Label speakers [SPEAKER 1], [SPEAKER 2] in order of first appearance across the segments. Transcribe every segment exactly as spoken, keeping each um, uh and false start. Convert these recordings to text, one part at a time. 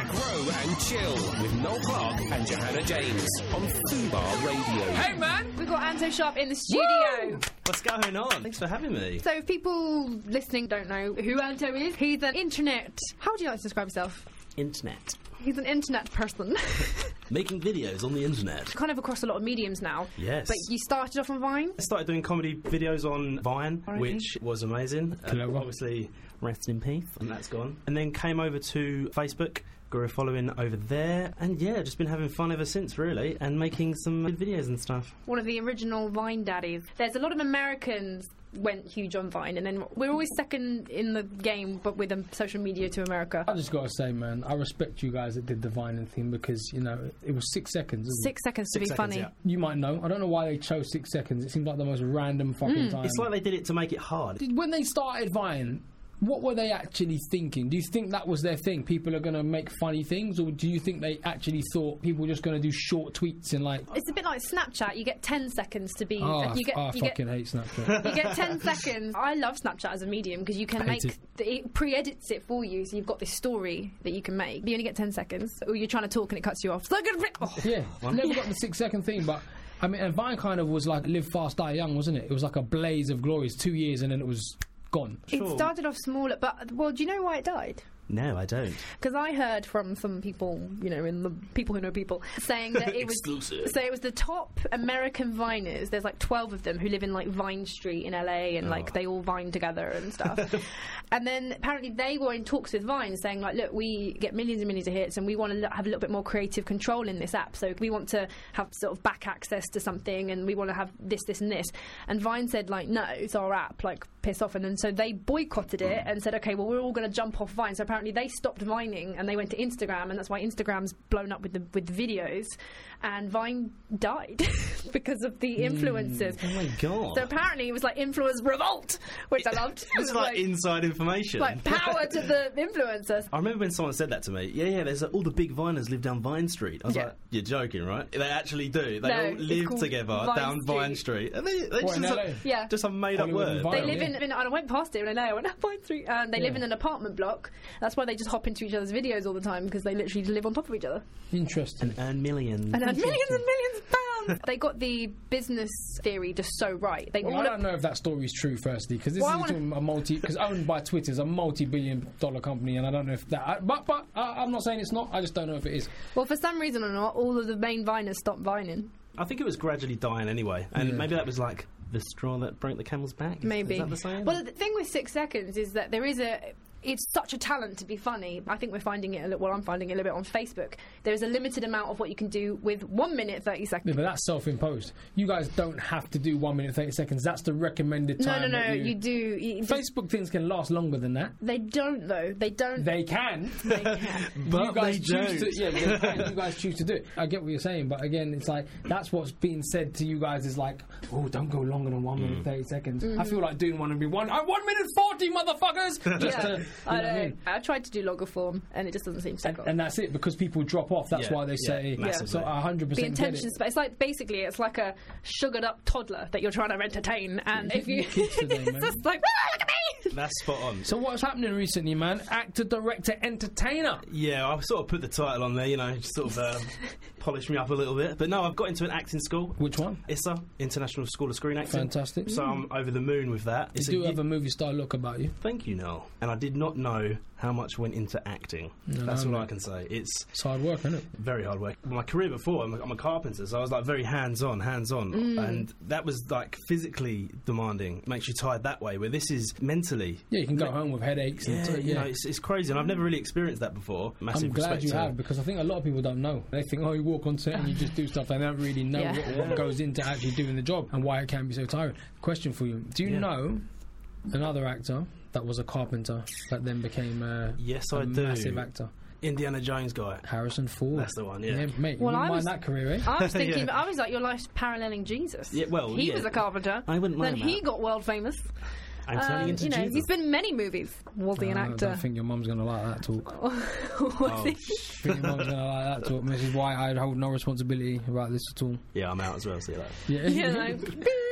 [SPEAKER 1] Grow and Chill with Noel Clark and Johanna James on Fubar Radio.
[SPEAKER 2] Hey man,
[SPEAKER 3] we've got Anto Sharp in the studio.
[SPEAKER 2] Woo! What's going on? Thanks for having me.
[SPEAKER 3] So if people listening don't know who Anto is, he's an internet... How would you like to describe yourself?
[SPEAKER 2] Internet.
[SPEAKER 3] He's an internet person.
[SPEAKER 2] Making videos on the internet.
[SPEAKER 3] Kind of across a lot of mediums now.
[SPEAKER 2] Yes.
[SPEAKER 3] But you started off on Vine?
[SPEAKER 2] I started doing comedy videos on Vine,
[SPEAKER 3] Alrighty.
[SPEAKER 2] which was amazing. Uh, obviously, rest in peace, and that's gone. And then came over to Facebook, grew a following over there, and yeah, just been having fun ever since, really, and making some good videos and stuff.
[SPEAKER 3] One of the original Vine daddies. There's a lot of Americans went huge on Vine, and then we're always second in the game, but with um, social media to America.
[SPEAKER 4] I just gotta say, man, I respect you guys that did the Vine thing because, you know, it was six seconds. Isn't
[SPEAKER 3] Six
[SPEAKER 4] it?
[SPEAKER 3] seconds to
[SPEAKER 2] Six
[SPEAKER 3] be
[SPEAKER 2] seconds,
[SPEAKER 3] funny.
[SPEAKER 2] yeah.
[SPEAKER 4] You might know. I don't know why they chose six seconds. It seems like the most random fucking time.
[SPEAKER 2] It's like they did it to make it hard.
[SPEAKER 4] Did- when they started Vine, what were they actually thinking? Do you think that was their thing? People are going to make funny things, or do you think they actually thought people were just going to do short tweets and like?
[SPEAKER 3] It's a bit like Snapchat. You get ten seconds to be.
[SPEAKER 4] Oh,
[SPEAKER 3] you get.
[SPEAKER 4] I, I
[SPEAKER 3] you
[SPEAKER 4] fucking
[SPEAKER 3] get,
[SPEAKER 4] hate Snapchat.
[SPEAKER 3] You get ten seconds. I love Snapchat as a medium because you can
[SPEAKER 4] I
[SPEAKER 3] make
[SPEAKER 4] hate
[SPEAKER 3] the, it pre-edits it for you, so you've got this story that you can make. But you only get ten seconds, or you're trying to talk and it cuts you off. So I'm gonna, oh.
[SPEAKER 4] Yeah, I never got the six second thing, but I mean, and Vine kind of was like live fast, die young, wasn't it? It was like a blaze of glory. It's two years and then it was gone.
[SPEAKER 3] It started off smaller, but well, do you know why it died?
[SPEAKER 2] No, I don't.
[SPEAKER 3] Because I heard from some people, you know, in the people who know people, saying that it was
[SPEAKER 2] Exclusive.
[SPEAKER 3] so it was the top American Viners. There's like twelve of them who live in like Vine Street in L A, and like
[SPEAKER 2] Oh.
[SPEAKER 3] they all Vine together and stuff. And then apparently they were in talks with Vine, saying like, look, we get millions and millions of hits, and we want to have a little bit more creative control in this app. So we want to have sort of back access to something, and we want to have this, this, and this. And Vine said like, no, it's our app. Like, piss off. And then so they boycotted it and said, okay, well, we're all going to jump off Vine. So apparently they stopped Vining and they went to Instagram, and that's why Instagram's blown up with the with the videos, and Vine died because of the influencers.
[SPEAKER 2] Oh my god.
[SPEAKER 3] So apparently it was like influence revolt, which I loved. It
[SPEAKER 2] This
[SPEAKER 3] was
[SPEAKER 2] is like, inside information.
[SPEAKER 3] like power to the influencers.
[SPEAKER 2] I remember when someone said that to me. Yeah, yeah, there's uh, all the big Viners live down Vine Street. I was
[SPEAKER 3] Yeah.
[SPEAKER 2] like, you're joking, right? They actually do. They
[SPEAKER 3] No,
[SPEAKER 2] all
[SPEAKER 3] it's
[SPEAKER 2] live
[SPEAKER 3] called
[SPEAKER 2] together
[SPEAKER 3] Vine
[SPEAKER 2] down
[SPEAKER 3] Street.
[SPEAKER 2] Vine Street. And they, they
[SPEAKER 4] What,
[SPEAKER 2] just,
[SPEAKER 4] in
[SPEAKER 2] have,
[SPEAKER 4] L A?
[SPEAKER 3] Yeah.
[SPEAKER 2] just have made up
[SPEAKER 4] Hollywood
[SPEAKER 2] words.
[SPEAKER 4] and Vine.
[SPEAKER 3] They
[SPEAKER 4] Oh,
[SPEAKER 3] live
[SPEAKER 4] yeah.
[SPEAKER 3] in, in. I went past it in L A. I went up Vine Street, and they live
[SPEAKER 4] Yeah.
[SPEAKER 3] in an apartment block. That's why they just hop into each other's videos all the time, because they literally live on top of each other
[SPEAKER 4] Interesting.
[SPEAKER 2] And earn millions.
[SPEAKER 3] and earn millions and millions of pounds. They got the business theory just so right. They
[SPEAKER 4] Well,
[SPEAKER 3] all
[SPEAKER 4] I don't know if that story is true. Firstly, because this
[SPEAKER 3] Well, I
[SPEAKER 4] is
[SPEAKER 3] wanna-
[SPEAKER 4] a multi, because owned by Twitter is a multi-billion-dollar company, and I don't know if that. I, but but uh, I'm not saying it's not. I just don't know if it is.
[SPEAKER 3] Well, for some reason or not, all of the main Viners stopped vining.
[SPEAKER 2] I think it was gradually dying anyway. And
[SPEAKER 4] Yeah.
[SPEAKER 2] maybe that was like the straw that broke the camel's back. Is-
[SPEAKER 3] Maybe.
[SPEAKER 2] Is that the saying?
[SPEAKER 3] Well, the thing with Six Seconds is that there is a. It's such a talent to be funny. I think we're finding it a little. Well, I'm finding it a little bit on Facebook. There is a limited amount of what you can do with one minute thirty
[SPEAKER 4] Yeah,
[SPEAKER 3] seconds.
[SPEAKER 4] but that's self-imposed. You guys don't have to do one minute thirty seconds. That's the recommended
[SPEAKER 3] No,
[SPEAKER 4] time.
[SPEAKER 3] no, no.
[SPEAKER 4] that
[SPEAKER 3] You, do. You just-
[SPEAKER 4] Facebook things can last longer than that.
[SPEAKER 3] they don't though. They don't.
[SPEAKER 4] They can.
[SPEAKER 3] They can.
[SPEAKER 2] But
[SPEAKER 4] you guys
[SPEAKER 2] they
[SPEAKER 4] choose
[SPEAKER 2] don't.
[SPEAKER 4] to. Yeah, they can. You guys choose to do it. I get what you're saying, but again, it's like that's what's being said to you guys is like, oh, don't go longer than one minute thirty seconds. I feel like doing one would be one. Uh, one minute forty, motherfuckers. Just
[SPEAKER 3] Yeah.
[SPEAKER 4] to, you know
[SPEAKER 3] I
[SPEAKER 4] what I
[SPEAKER 3] know.
[SPEAKER 4] mean?
[SPEAKER 3] I tried to do longer form, and it just doesn't seem to take off.
[SPEAKER 4] And that's it because people drop off. That's
[SPEAKER 2] Yeah,
[SPEAKER 4] why they
[SPEAKER 2] yeah,
[SPEAKER 4] say.
[SPEAKER 2] massively.
[SPEAKER 4] So a hundred
[SPEAKER 3] The
[SPEAKER 4] percent get
[SPEAKER 3] intentions,
[SPEAKER 4] it.
[SPEAKER 3] but it's like basically it's like a sugared up toddler that you're trying to entertain, and if you,
[SPEAKER 4] Kids today,
[SPEAKER 3] it's
[SPEAKER 4] man.
[SPEAKER 3] just like, ah, look at me.
[SPEAKER 2] That's spot on.
[SPEAKER 4] So what's happening recently, man? Actor, director, entertainer.
[SPEAKER 2] Yeah, I sort of put the title on there, you know, just sort of uh, polish me up a little bit. But no, I've got into an acting school.
[SPEAKER 4] Which one?
[SPEAKER 2] I S A, International School of Screen Acting.
[SPEAKER 4] Fantastic.
[SPEAKER 2] So I'm over the moon with that.
[SPEAKER 4] You
[SPEAKER 2] It's
[SPEAKER 4] do
[SPEAKER 2] a,
[SPEAKER 4] have a movie star look about you.
[SPEAKER 2] Thank you, Noel. And I did not know how much went into acting.
[SPEAKER 4] No,
[SPEAKER 2] That's
[SPEAKER 4] no,
[SPEAKER 2] all
[SPEAKER 4] no.
[SPEAKER 2] I can say. It's
[SPEAKER 4] It's hard work, isn't it?
[SPEAKER 2] very hard work. My career before, I'm a, I'm a carpenter, so I was like very hands-on, hands-on, and that was like physically demanding. Makes you tired that way. Where this is mentally.
[SPEAKER 4] Yeah, you can go home with headaches.
[SPEAKER 2] Yeah,
[SPEAKER 4] and
[SPEAKER 2] you know, it's, it's crazy, and I've never really experienced that before. Massive
[SPEAKER 4] I'm glad
[SPEAKER 2] respect
[SPEAKER 4] you
[SPEAKER 2] to-
[SPEAKER 4] have because I think a lot of people don't know. They think, oh, you walk on set and you just do stuff. They don't really know
[SPEAKER 3] Yeah.
[SPEAKER 4] what, what goes into actually doing the job and why it can be so tiring. Question for you: do you
[SPEAKER 2] Yeah.
[SPEAKER 4] know another actor that was a carpenter that then became a,
[SPEAKER 2] Yes,
[SPEAKER 4] a
[SPEAKER 2] I do.
[SPEAKER 4] massive actor?
[SPEAKER 2] Indiana Jones guy.
[SPEAKER 4] Harrison Ford.
[SPEAKER 2] That's the one, yeah.
[SPEAKER 4] mate.
[SPEAKER 3] Well,
[SPEAKER 4] you
[SPEAKER 3] I
[SPEAKER 4] wouldn't
[SPEAKER 3] was-
[SPEAKER 4] mind that career, eh?
[SPEAKER 3] I was thinking,
[SPEAKER 2] Yeah.
[SPEAKER 3] I was like, your life's paralleling Jesus.
[SPEAKER 2] Yeah, well,
[SPEAKER 3] he
[SPEAKER 2] yeah.
[SPEAKER 3] was a carpenter.
[SPEAKER 2] I wouldn't
[SPEAKER 3] Then
[SPEAKER 2] mind
[SPEAKER 3] he
[SPEAKER 2] that.
[SPEAKER 3] got world famous.
[SPEAKER 2] I'm turning
[SPEAKER 3] Um,
[SPEAKER 2] into
[SPEAKER 3] you know,
[SPEAKER 2] Jesus.
[SPEAKER 3] he's been in many movies. Was he an
[SPEAKER 4] Uh, I
[SPEAKER 3] actor?
[SPEAKER 4] don't think your mum's going to like that talk.
[SPEAKER 3] Was
[SPEAKER 2] Oh,
[SPEAKER 3] he?
[SPEAKER 4] I think your mum's going to like that talk. This is why I hold no responsibility about this at all.
[SPEAKER 2] yeah, I'm out as well. See you later.
[SPEAKER 4] Yeah.
[SPEAKER 3] You know, beep.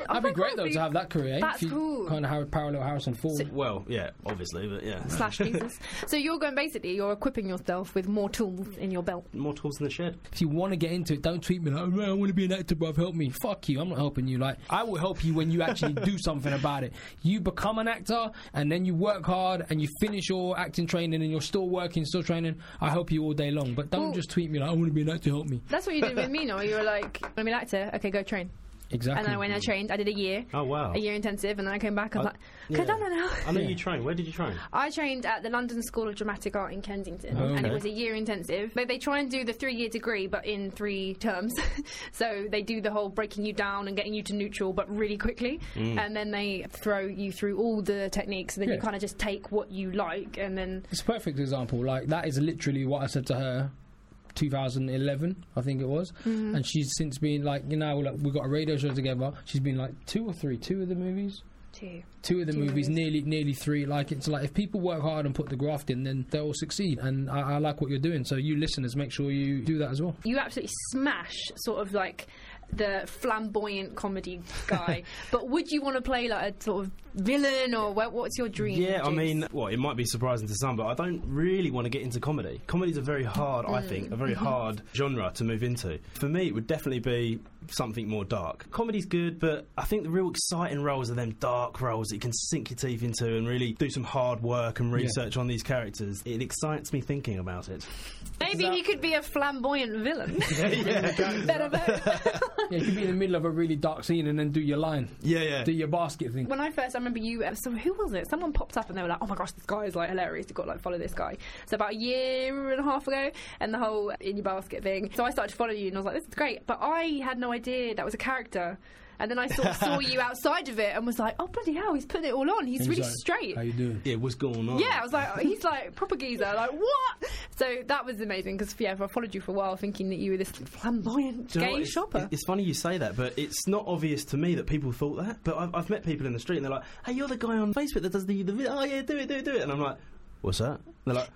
[SPEAKER 4] That'd be great though to have that career.
[SPEAKER 3] That's
[SPEAKER 4] if you
[SPEAKER 3] cool.
[SPEAKER 4] Kind of have parallel Harrison Ford.
[SPEAKER 3] So-
[SPEAKER 2] Well, yeah, obviously, but yeah.
[SPEAKER 3] Slash Jesus. So you're going basically, you're equipping yourself with more tools in your belt.
[SPEAKER 2] More tools in the shed.
[SPEAKER 4] If you want to get into it, don't tweet me like, oh, man, I want to be an actor, bruv, help me. Fuck you, I'm not helping you. Like, I will help you when you actually do something about it. You become an actor, and then you work hard, and you finish your acting training, and you're still working, still training. I help you all day long, but don't
[SPEAKER 3] Well,
[SPEAKER 4] just tweet me like, I want to be an actor, help me.
[SPEAKER 3] That's what you did with me, no? You were like, I'm an actor, okay, go train.
[SPEAKER 4] Exactly.
[SPEAKER 3] And then when I trained, I did a year.
[SPEAKER 2] Oh, wow.
[SPEAKER 3] A year intensive, and then I came back, I was
[SPEAKER 2] I-
[SPEAKER 3] like, can I
[SPEAKER 2] yeah.
[SPEAKER 3] done that now?
[SPEAKER 2] I know
[SPEAKER 4] Yeah.
[SPEAKER 2] you train. Where did you train?
[SPEAKER 3] I trained at the London School of Dramatic Art in Kensington,
[SPEAKER 4] Oh,
[SPEAKER 3] and it
[SPEAKER 4] okay.
[SPEAKER 3] was a year intensive. They, they try and do the three-year degree, but in three terms. So they do the whole breaking you down and getting you to neutral, but really quickly. And then they throw you through all the techniques, and then you
[SPEAKER 4] Yeah.
[SPEAKER 3] kind of just take what you like, and then...
[SPEAKER 4] It's a perfect example. Like, that is literally what I said to her two thousand eleven, I think it was.
[SPEAKER 3] Mm-hmm.
[SPEAKER 4] And she's since been like, you know, like, we got a radio show together. She's been like two or three, two of the movies.
[SPEAKER 3] Two.
[SPEAKER 4] Two of the
[SPEAKER 3] Two
[SPEAKER 4] movies,
[SPEAKER 3] movies.
[SPEAKER 4] nearly nearly three. Like, it's like if people work hard and put the graft in, then they'll succeed. And I, I like what you're doing. So you listeners, make sure you do that as well.
[SPEAKER 3] You absolutely smash sort of like the flamboyant comedy guy. But would you want to play like a sort of villain, or what, what's your dream?
[SPEAKER 2] Yeah, I
[SPEAKER 3] James?
[SPEAKER 2] mean, well, it might be surprising to some, but I don't really want to get into comedy. Comedy's a very hard, I
[SPEAKER 3] Mm.
[SPEAKER 2] think, a very hard genre to move into. For me, it would definitely be something more dark. Comedy's good, but I think the real exciting roles are them dark roles that you can sink your teeth into and really do some hard work and research on these characters. It excites me thinking about it.
[SPEAKER 3] Maybe he could be a flamboyant villain.
[SPEAKER 2] yeah,
[SPEAKER 3] Better bet.
[SPEAKER 4] Yeah, you could be in the middle of a really dark scene and then do your line,
[SPEAKER 2] yeah, yeah.
[SPEAKER 4] do your basket thing.
[SPEAKER 3] When I first, I remember you. uh, So who was it? Someone popped up and they were like, "Oh my gosh, this guy is like hilarious. You've got to like follow this guy." So about a year and a half ago, and the whole in your basket thing. So I started to follow you, and I was like, "This is great," but I had no idea that was a character. And then I sort of saw you outside of it and was like, "Oh bloody hell, he's putting it all on. He's
[SPEAKER 4] And
[SPEAKER 3] really
[SPEAKER 4] like,
[SPEAKER 3] straight."
[SPEAKER 4] How you doing?
[SPEAKER 2] Yeah, what's going on?
[SPEAKER 3] Yeah, I was like, oh, he's like proper geezer. Like what? So that was amazing because yeah, I followed you for a while, thinking that you were this flamboyant
[SPEAKER 2] Do you know
[SPEAKER 3] gay
[SPEAKER 2] what? It's-
[SPEAKER 3] shopper.
[SPEAKER 2] It's funny you say that, but it's not obvious to me that people thought that. But I've, I've met people in the street and they're like, "Hey, you're the guy on Facebook that does the, the video. Oh yeah, do it, do it, do it." And I'm like, "What's that?" They're like,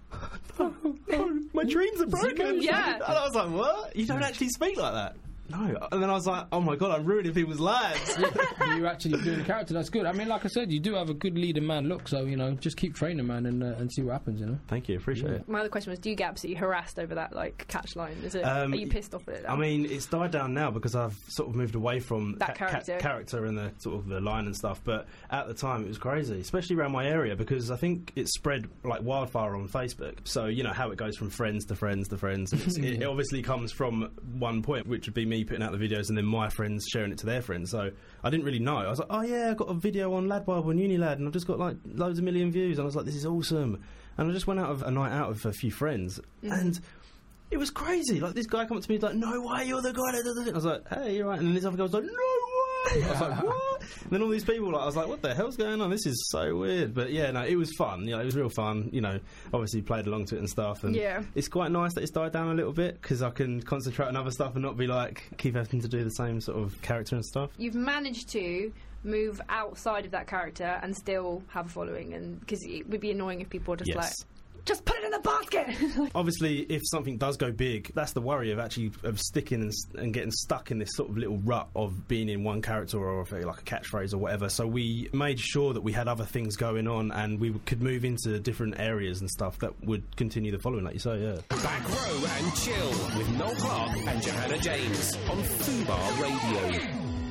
[SPEAKER 2] "No, no, my dreams are broken."
[SPEAKER 3] Yeah.
[SPEAKER 2] And I was like, "What? You don't actually speak like that?" No. And then I was like, "Oh my god, I'm ruining people's lives."
[SPEAKER 4] You're actually doing a character. That's good. I mean, like I said, you do have a good leading man look. So you know, just keep training, man, and uh, and see what happens. You know.
[SPEAKER 2] Thank you, appreciate it.
[SPEAKER 3] My other question was, do you get absolutely harassed over that like catch line? Is it?
[SPEAKER 2] Um,
[SPEAKER 3] are you pissed off at it? Now?
[SPEAKER 2] I mean, it's died down now because I've sort of moved away from
[SPEAKER 3] That character.
[SPEAKER 2] character and the sort of the line and stuff. But at the time, it was crazy, especially around my area because I think it spread like wildfire on Facebook. So you know how it goes from friends to friends to friends. And it's, it, it obviously comes from one point, which would be me putting out the videos and then my friends sharing it to their friends. So I didn't really know. I was like, "Oh yeah, I got a video on Lad Bible and Unilad, and I've just got like loads of million views." And I was like, "This is awesome." And I just went out of a night out with a few friends, and it was crazy. Like this guy come up to me, like, "No way, you're the guy that does it." I was like, "Hey, you're right." And then this other guy was like, "No way." I was like, "What?" And then all these people, like, I was like, "What the hell's going on? This is so weird." But yeah, no, it was fun. You know, it was real fun. You know, obviously played along to it and stuff. And
[SPEAKER 3] Yeah.
[SPEAKER 2] it's quite nice that it's died down a little bit because I can concentrate on other stuff and not be like keep having to do the same sort of character and stuff.
[SPEAKER 3] You've managed to move outside of that character and still have a following, and because it would be annoying if people were just
[SPEAKER 2] Yes.
[SPEAKER 3] like, just put it in the basket.
[SPEAKER 2] Obviously, if something does go big, that's the worry of actually of sticking and, and getting stuck in this sort of little rut of being in one character or if, like a catchphrase or whatever. So we made sure that we had other things going on and we could move into different areas and stuff that would continue the following, like you say. Yeah.
[SPEAKER 1] Back row and chill with Noel Clark and Johanna James on Fubar Radio.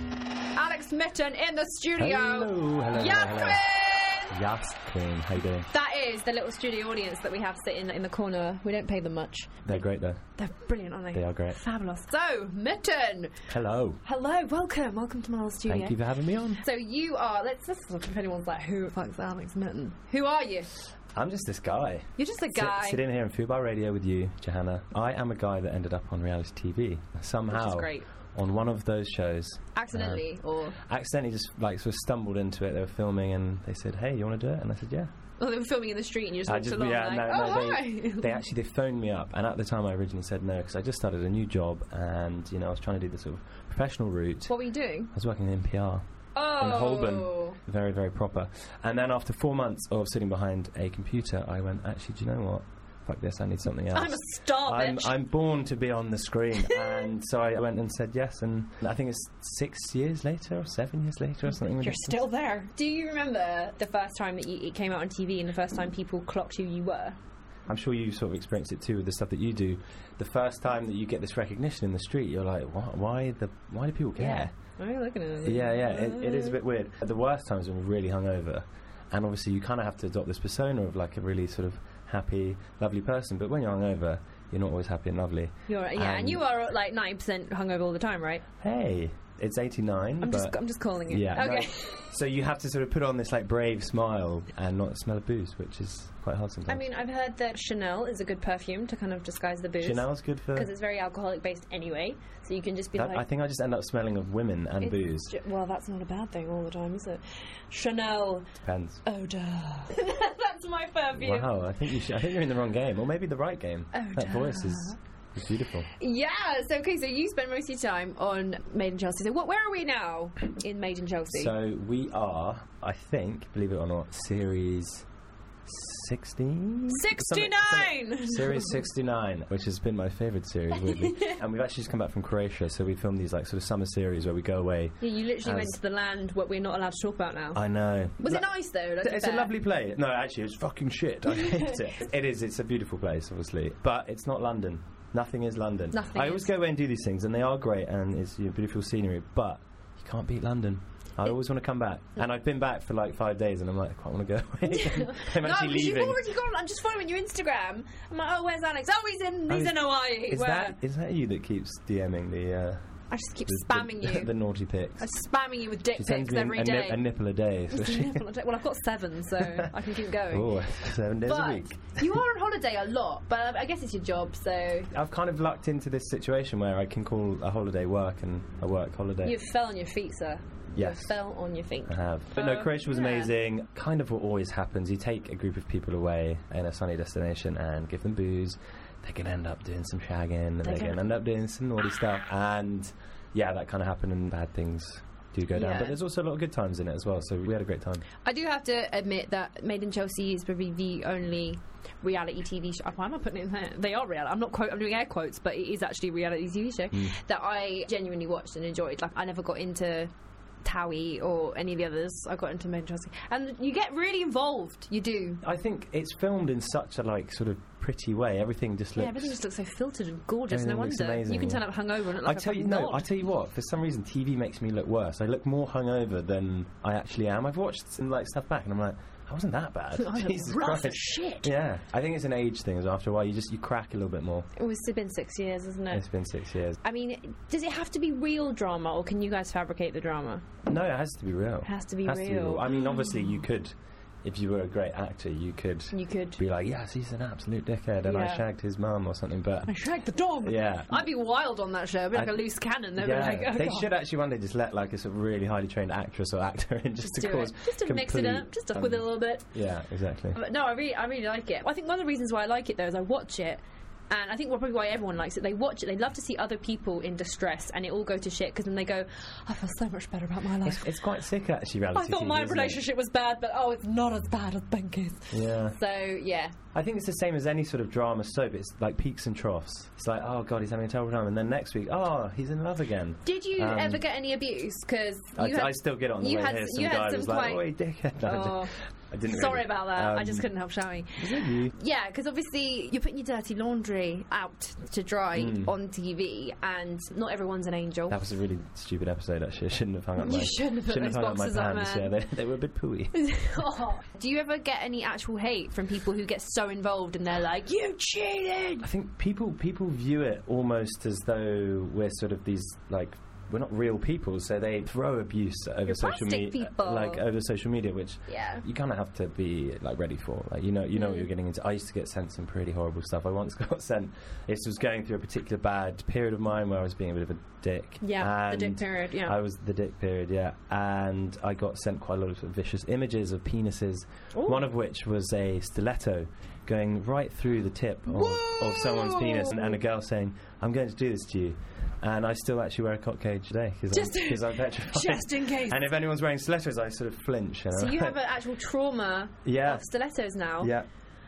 [SPEAKER 3] Alex Mitten in the studio.
[SPEAKER 5] Hello, hello,
[SPEAKER 3] Yes,
[SPEAKER 5] hello.
[SPEAKER 3] Queen!
[SPEAKER 5] Yes, Queen. How you doing?
[SPEAKER 3] That is the little studio audience that we have sitting in the corner. We don't pay them much.
[SPEAKER 5] They're great, though.
[SPEAKER 3] They're brilliant, aren't they?
[SPEAKER 5] They are great.
[SPEAKER 3] Fabulous. So, Mitten.
[SPEAKER 5] Hello.
[SPEAKER 3] Hello, welcome. Welcome to my little studio.
[SPEAKER 5] Thank you for having me on.
[SPEAKER 3] So you are, let's, let's look if anyone's like, who the fuck's Alex Mitten? Who are you?
[SPEAKER 5] I'm just this guy.
[SPEAKER 3] You're just a guy.
[SPEAKER 5] Sit, sitting here in Fubar Radio with you, Johanna. I am a guy that ended up on reality T V. Somehow.
[SPEAKER 3] Which is great.
[SPEAKER 5] On one of those shows.
[SPEAKER 3] Accidentally,
[SPEAKER 5] uh,
[SPEAKER 3] or...
[SPEAKER 5] Accidentally just, like, sort of stumbled into it. They were filming and they said, "Hey, you want to do it?" And I said, "Yeah."
[SPEAKER 3] Well, they were filming in the street and you just
[SPEAKER 5] I
[SPEAKER 3] walked
[SPEAKER 5] just,
[SPEAKER 3] along
[SPEAKER 5] yeah,
[SPEAKER 3] like,
[SPEAKER 5] no,
[SPEAKER 3] oh,
[SPEAKER 5] no,
[SPEAKER 3] hi.
[SPEAKER 5] they, they actually, they phoned me up. And at the time I originally said no, because I just started a new job and, you know, I was trying to do the sort of professional route.
[SPEAKER 3] What were you doing?
[SPEAKER 5] I was working in N P R.
[SPEAKER 3] Oh.
[SPEAKER 5] In Holborn. Very, very proper. And then after four months of sitting behind a computer, I went, actually, do you know what? fuck this, I need something else.
[SPEAKER 3] I'm a star,
[SPEAKER 5] I'm,
[SPEAKER 3] bitch.
[SPEAKER 5] I'm born to be on the screen. And so I went and said yes, and I think it's six years later or seven years later or something.
[SPEAKER 3] You're
[SPEAKER 5] ridiculous.
[SPEAKER 3] still there. Do you remember the first time that you, it came out on T V and the first time people clocked who you were?
[SPEAKER 5] I'm sure you sort of experienced it too with the stuff that you do. The first time that you get this recognition in the street, you're like, what? Why the? Why do people care?
[SPEAKER 3] Why are you looking at it?
[SPEAKER 5] Yeah, yeah, it, it is a bit weird. The worst times when we're really hungover, and obviously you kind of have to adopt this persona of like a really sort of happy, lovely person. But when you're hungover, you're not always happy and lovely.
[SPEAKER 3] You're, yeah, and, and you are like ninety percent hungover all the time, right?
[SPEAKER 5] Hey, it's eighty-nine.
[SPEAKER 3] I'm
[SPEAKER 5] but
[SPEAKER 3] just, I'm just calling it.
[SPEAKER 5] yeah,
[SPEAKER 3] Okay.
[SPEAKER 5] no. So you have to sort of put on this like brave smile and not smell of booze, which is quite hard sometimes.
[SPEAKER 3] I mean, I've heard that Chanel is a good perfume to kind of disguise the booze.
[SPEAKER 5] Chanel's good for.
[SPEAKER 3] Because it's very alcoholic based anyway, so you can just be
[SPEAKER 5] That,
[SPEAKER 3] like.
[SPEAKER 5] I think I just end up smelling of women and
[SPEAKER 3] it's
[SPEAKER 5] booze.
[SPEAKER 3] ju- well, that's not a bad thing all the time, is it? Chanel
[SPEAKER 5] Depends.
[SPEAKER 3] odor. That's my perfume.
[SPEAKER 5] Wow, I think you should, I think you're in the wrong game, or maybe the right game.
[SPEAKER 3] Oh,
[SPEAKER 5] that
[SPEAKER 3] duh.
[SPEAKER 5] voice is, is beautiful.
[SPEAKER 3] Yeah. So okay. So you spend most of your time on Made in Chelsea. So what? Where are we now in Made in Chelsea?
[SPEAKER 5] So we are, I think, believe it or not, series sixteen?
[SPEAKER 3] sixty-nine.
[SPEAKER 5] Series sixty-nine, which has been my favourite series, weirdly. And we've actually just come back from Croatia, so we filmed these like sort of summer series where we go away.
[SPEAKER 3] Yeah, you literally went
[SPEAKER 5] as-
[SPEAKER 3] to the land what we're not allowed to talk about now.
[SPEAKER 5] I know.
[SPEAKER 3] Was
[SPEAKER 5] Like-
[SPEAKER 3] it nice though? Like,
[SPEAKER 5] It's a lovely place. No, actually, it's fucking shit. I hate it. It is. It's a beautiful place, obviously, but it's not London. Nothing is London.
[SPEAKER 3] Nothing
[SPEAKER 5] I always
[SPEAKER 3] is.
[SPEAKER 5] go away and do these things, and they are great, and it's, you know, beautiful scenery. But you can't beat London. I
[SPEAKER 3] It-
[SPEAKER 5] always want to come back, and I've been back for like five days, and I'm like, I quite want to go away. again. I'm
[SPEAKER 3] No,
[SPEAKER 5] actually
[SPEAKER 3] because you've
[SPEAKER 5] leaving.
[SPEAKER 3] already gone. I'm just following your Instagram. I'm like, oh, where's Alex? Oh, he's in.
[SPEAKER 5] Oh,
[SPEAKER 3] He's
[SPEAKER 5] is-
[SPEAKER 3] in Hawaii.
[SPEAKER 5] Is
[SPEAKER 3] Where?
[SPEAKER 5] that is that you that keeps DMing the? Uh,
[SPEAKER 3] I just keep
[SPEAKER 5] the,
[SPEAKER 3] spamming
[SPEAKER 5] the,
[SPEAKER 3] you.
[SPEAKER 5] the naughty pics.
[SPEAKER 3] I'm spamming you with dick
[SPEAKER 5] She sends
[SPEAKER 3] pics
[SPEAKER 5] me
[SPEAKER 3] every
[SPEAKER 5] a,
[SPEAKER 3] day.
[SPEAKER 5] nip, a nipple a day. So
[SPEAKER 3] Just a
[SPEAKER 5] she,
[SPEAKER 3] nipple a day. Well, I've got seven, so I can keep going.
[SPEAKER 5] oh, seven days a
[SPEAKER 3] But
[SPEAKER 5] week.
[SPEAKER 3] you are on holiday a lot, but I guess it's your job, so
[SPEAKER 5] I've kind of lucked into this situation where I can call a holiday work and a work holiday.
[SPEAKER 3] you fell on your feet, sir.
[SPEAKER 5] Yes.
[SPEAKER 3] You fell on your feet.
[SPEAKER 5] I have. But no,
[SPEAKER 3] Uh,
[SPEAKER 5] Croatia was
[SPEAKER 3] yeah.
[SPEAKER 5] amazing. Kind of what always happens. You take a group of people away in a sunny destination and give them booze. They're going to end up doing some shagging. And they're
[SPEAKER 3] gonna-
[SPEAKER 5] going to end up doing some naughty stuff. And yeah, that kind of happened and bad things do go down.
[SPEAKER 3] Yeah.
[SPEAKER 5] But there's also a lot of good times in it as well. So we had a great time.
[SPEAKER 3] I do have to admit that Made in Chelsea is probably the only reality T V show. Why am I putting it in there? They are reality. I'm not quote. I'm doing air quotes, but it is actually a reality T V show
[SPEAKER 5] Mm.
[SPEAKER 3] that I genuinely watched and enjoyed. Like I never got into Towie or any of the others. I got into Made in Chelsea, and you get really involved. You do.
[SPEAKER 5] I think it's filmed in such a like sort of pretty way. Everything just looks.
[SPEAKER 3] Yeah, everything just looks so filtered and gorgeous. No
[SPEAKER 5] Everything looks
[SPEAKER 3] wonder
[SPEAKER 5] amazing,
[SPEAKER 3] you can turn
[SPEAKER 5] yeah.
[SPEAKER 3] up hungover and look like
[SPEAKER 5] I tell
[SPEAKER 3] a
[SPEAKER 5] you,
[SPEAKER 3] fucking
[SPEAKER 5] no.
[SPEAKER 3] god.
[SPEAKER 5] I tell you what. For some reason, T V makes me look worse. I look more hungover than I actually am. I've watched some like stuff back, and I'm like, I wasn't that bad.
[SPEAKER 3] I look
[SPEAKER 5] Jesus
[SPEAKER 3] rough
[SPEAKER 5] Christ.
[SPEAKER 3] as shit.
[SPEAKER 5] Yeah, I think it's an age thing. As after a while, you just you crack a little bit more.
[SPEAKER 3] It was been six years, isn't it?
[SPEAKER 5] It's been six years.
[SPEAKER 3] I mean, does it have to be real drama, or can you guys fabricate the drama?
[SPEAKER 5] No, it has to be real.
[SPEAKER 3] It has to be
[SPEAKER 5] Has to be
[SPEAKER 3] real.
[SPEAKER 5] real. I mean, obviously, you could, if you were a great actor, you could
[SPEAKER 3] You could.
[SPEAKER 5] be like, yes, he's an absolute dickhead, and I
[SPEAKER 3] Yeah.
[SPEAKER 5] shagged his mum or something. But
[SPEAKER 3] I shagged the dog.
[SPEAKER 5] yeah,
[SPEAKER 3] I'd be wild on that show. I'd be like
[SPEAKER 5] I-
[SPEAKER 3] a loose cannon. They'd
[SPEAKER 5] yeah,
[SPEAKER 3] be like, oh,
[SPEAKER 5] they
[SPEAKER 3] God.
[SPEAKER 5] should actually one day just let like a sort of really highly trained actress or actor in just,
[SPEAKER 3] Just
[SPEAKER 5] to
[SPEAKER 3] do
[SPEAKER 5] cause
[SPEAKER 3] it. Just to mix it
[SPEAKER 5] complete,
[SPEAKER 3] up, just to
[SPEAKER 5] um,
[SPEAKER 3] with it a little bit.
[SPEAKER 5] Yeah, exactly.
[SPEAKER 3] But no, I really, I really like it. I think one of the reasons why I like it though is I watch it, and I think well, probably why everyone likes it. They watch it. They love to see other people in distress, and it all go to shit because then they go, I feel so much better about my
[SPEAKER 5] It's,
[SPEAKER 3] life.
[SPEAKER 5] it's quite sick actually. Reality
[SPEAKER 3] I thought
[SPEAKER 5] T V,
[SPEAKER 3] my
[SPEAKER 5] isn't it?
[SPEAKER 3] relationship was bad, but oh, it's not as bad as Benki's.
[SPEAKER 5] Yeah.
[SPEAKER 3] So yeah,
[SPEAKER 5] I think it's the same as any sort of drama soap. It's like peaks and troughs. It's like, oh god, he's having a terrible time, and then next week, oh, he's in love again.
[SPEAKER 3] did you
[SPEAKER 5] Um,
[SPEAKER 3] ever get any abuse? Because
[SPEAKER 5] I, I still get it on the
[SPEAKER 3] you
[SPEAKER 5] way
[SPEAKER 3] had-
[SPEAKER 5] here. Some
[SPEAKER 3] you had
[SPEAKER 5] guy
[SPEAKER 3] some
[SPEAKER 5] was
[SPEAKER 3] quite-
[SPEAKER 5] like, "Oi, dickhead!" No, I
[SPEAKER 3] Oh,
[SPEAKER 5] didn't- I didn't.
[SPEAKER 3] sorry
[SPEAKER 5] really.
[SPEAKER 3] about that. I just
[SPEAKER 5] Um,
[SPEAKER 3] couldn't help shouting.
[SPEAKER 5] Was it you?
[SPEAKER 3] Yeah, because obviously you're putting your dirty laundry out to dry
[SPEAKER 5] Mm.
[SPEAKER 3] on T V, and not everyone's an angel.
[SPEAKER 5] That was a really stupid episode. Actually, I shouldn't have hung up my.
[SPEAKER 3] You shouldn't have put
[SPEAKER 5] shouldn't
[SPEAKER 3] those
[SPEAKER 5] have hung up my
[SPEAKER 3] boxes up,
[SPEAKER 5] pants.
[SPEAKER 3] man.
[SPEAKER 5] Yeah, they, they were a bit pooey.
[SPEAKER 3] Oh. Do you ever get any actual hate from people who get so involved and they're like, "You cheated"?
[SPEAKER 5] I think people people view it almost as though we're sort of these like. We're not real people, so they throw abuse over
[SPEAKER 3] You're
[SPEAKER 5] social
[SPEAKER 3] plastic
[SPEAKER 5] media,
[SPEAKER 3] people.
[SPEAKER 5] like over social media, which
[SPEAKER 3] Yeah.
[SPEAKER 5] you kind of have to be like ready for. Like you know, you know what
[SPEAKER 3] Mm.
[SPEAKER 5] you're getting into. I used to get sent some pretty horrible stuff. I once got sent. This was going through a particular bad period of mine where I was being a bit of a dick.
[SPEAKER 3] Yeah, the
[SPEAKER 5] and
[SPEAKER 3] dick period. Yeah.
[SPEAKER 5] I was the dick period, yeah, and I got sent quite a lot of, sort of vicious images of penises.
[SPEAKER 3] Ooh.
[SPEAKER 5] One of which was a stiletto going right through the tip of, of someone's penis, and, and a girl saying, "I'm going to do this to you." And I still actually wear a cock cage today because I'm,
[SPEAKER 3] Just-
[SPEAKER 5] 'cause I'm petrified.
[SPEAKER 3] Just in case.
[SPEAKER 5] And if anyone's wearing stilettos, I sort of flinch. You know?
[SPEAKER 3] So you have an actual trauma
[SPEAKER 5] yeah,
[SPEAKER 3] of stilettos now.
[SPEAKER 5] yeah.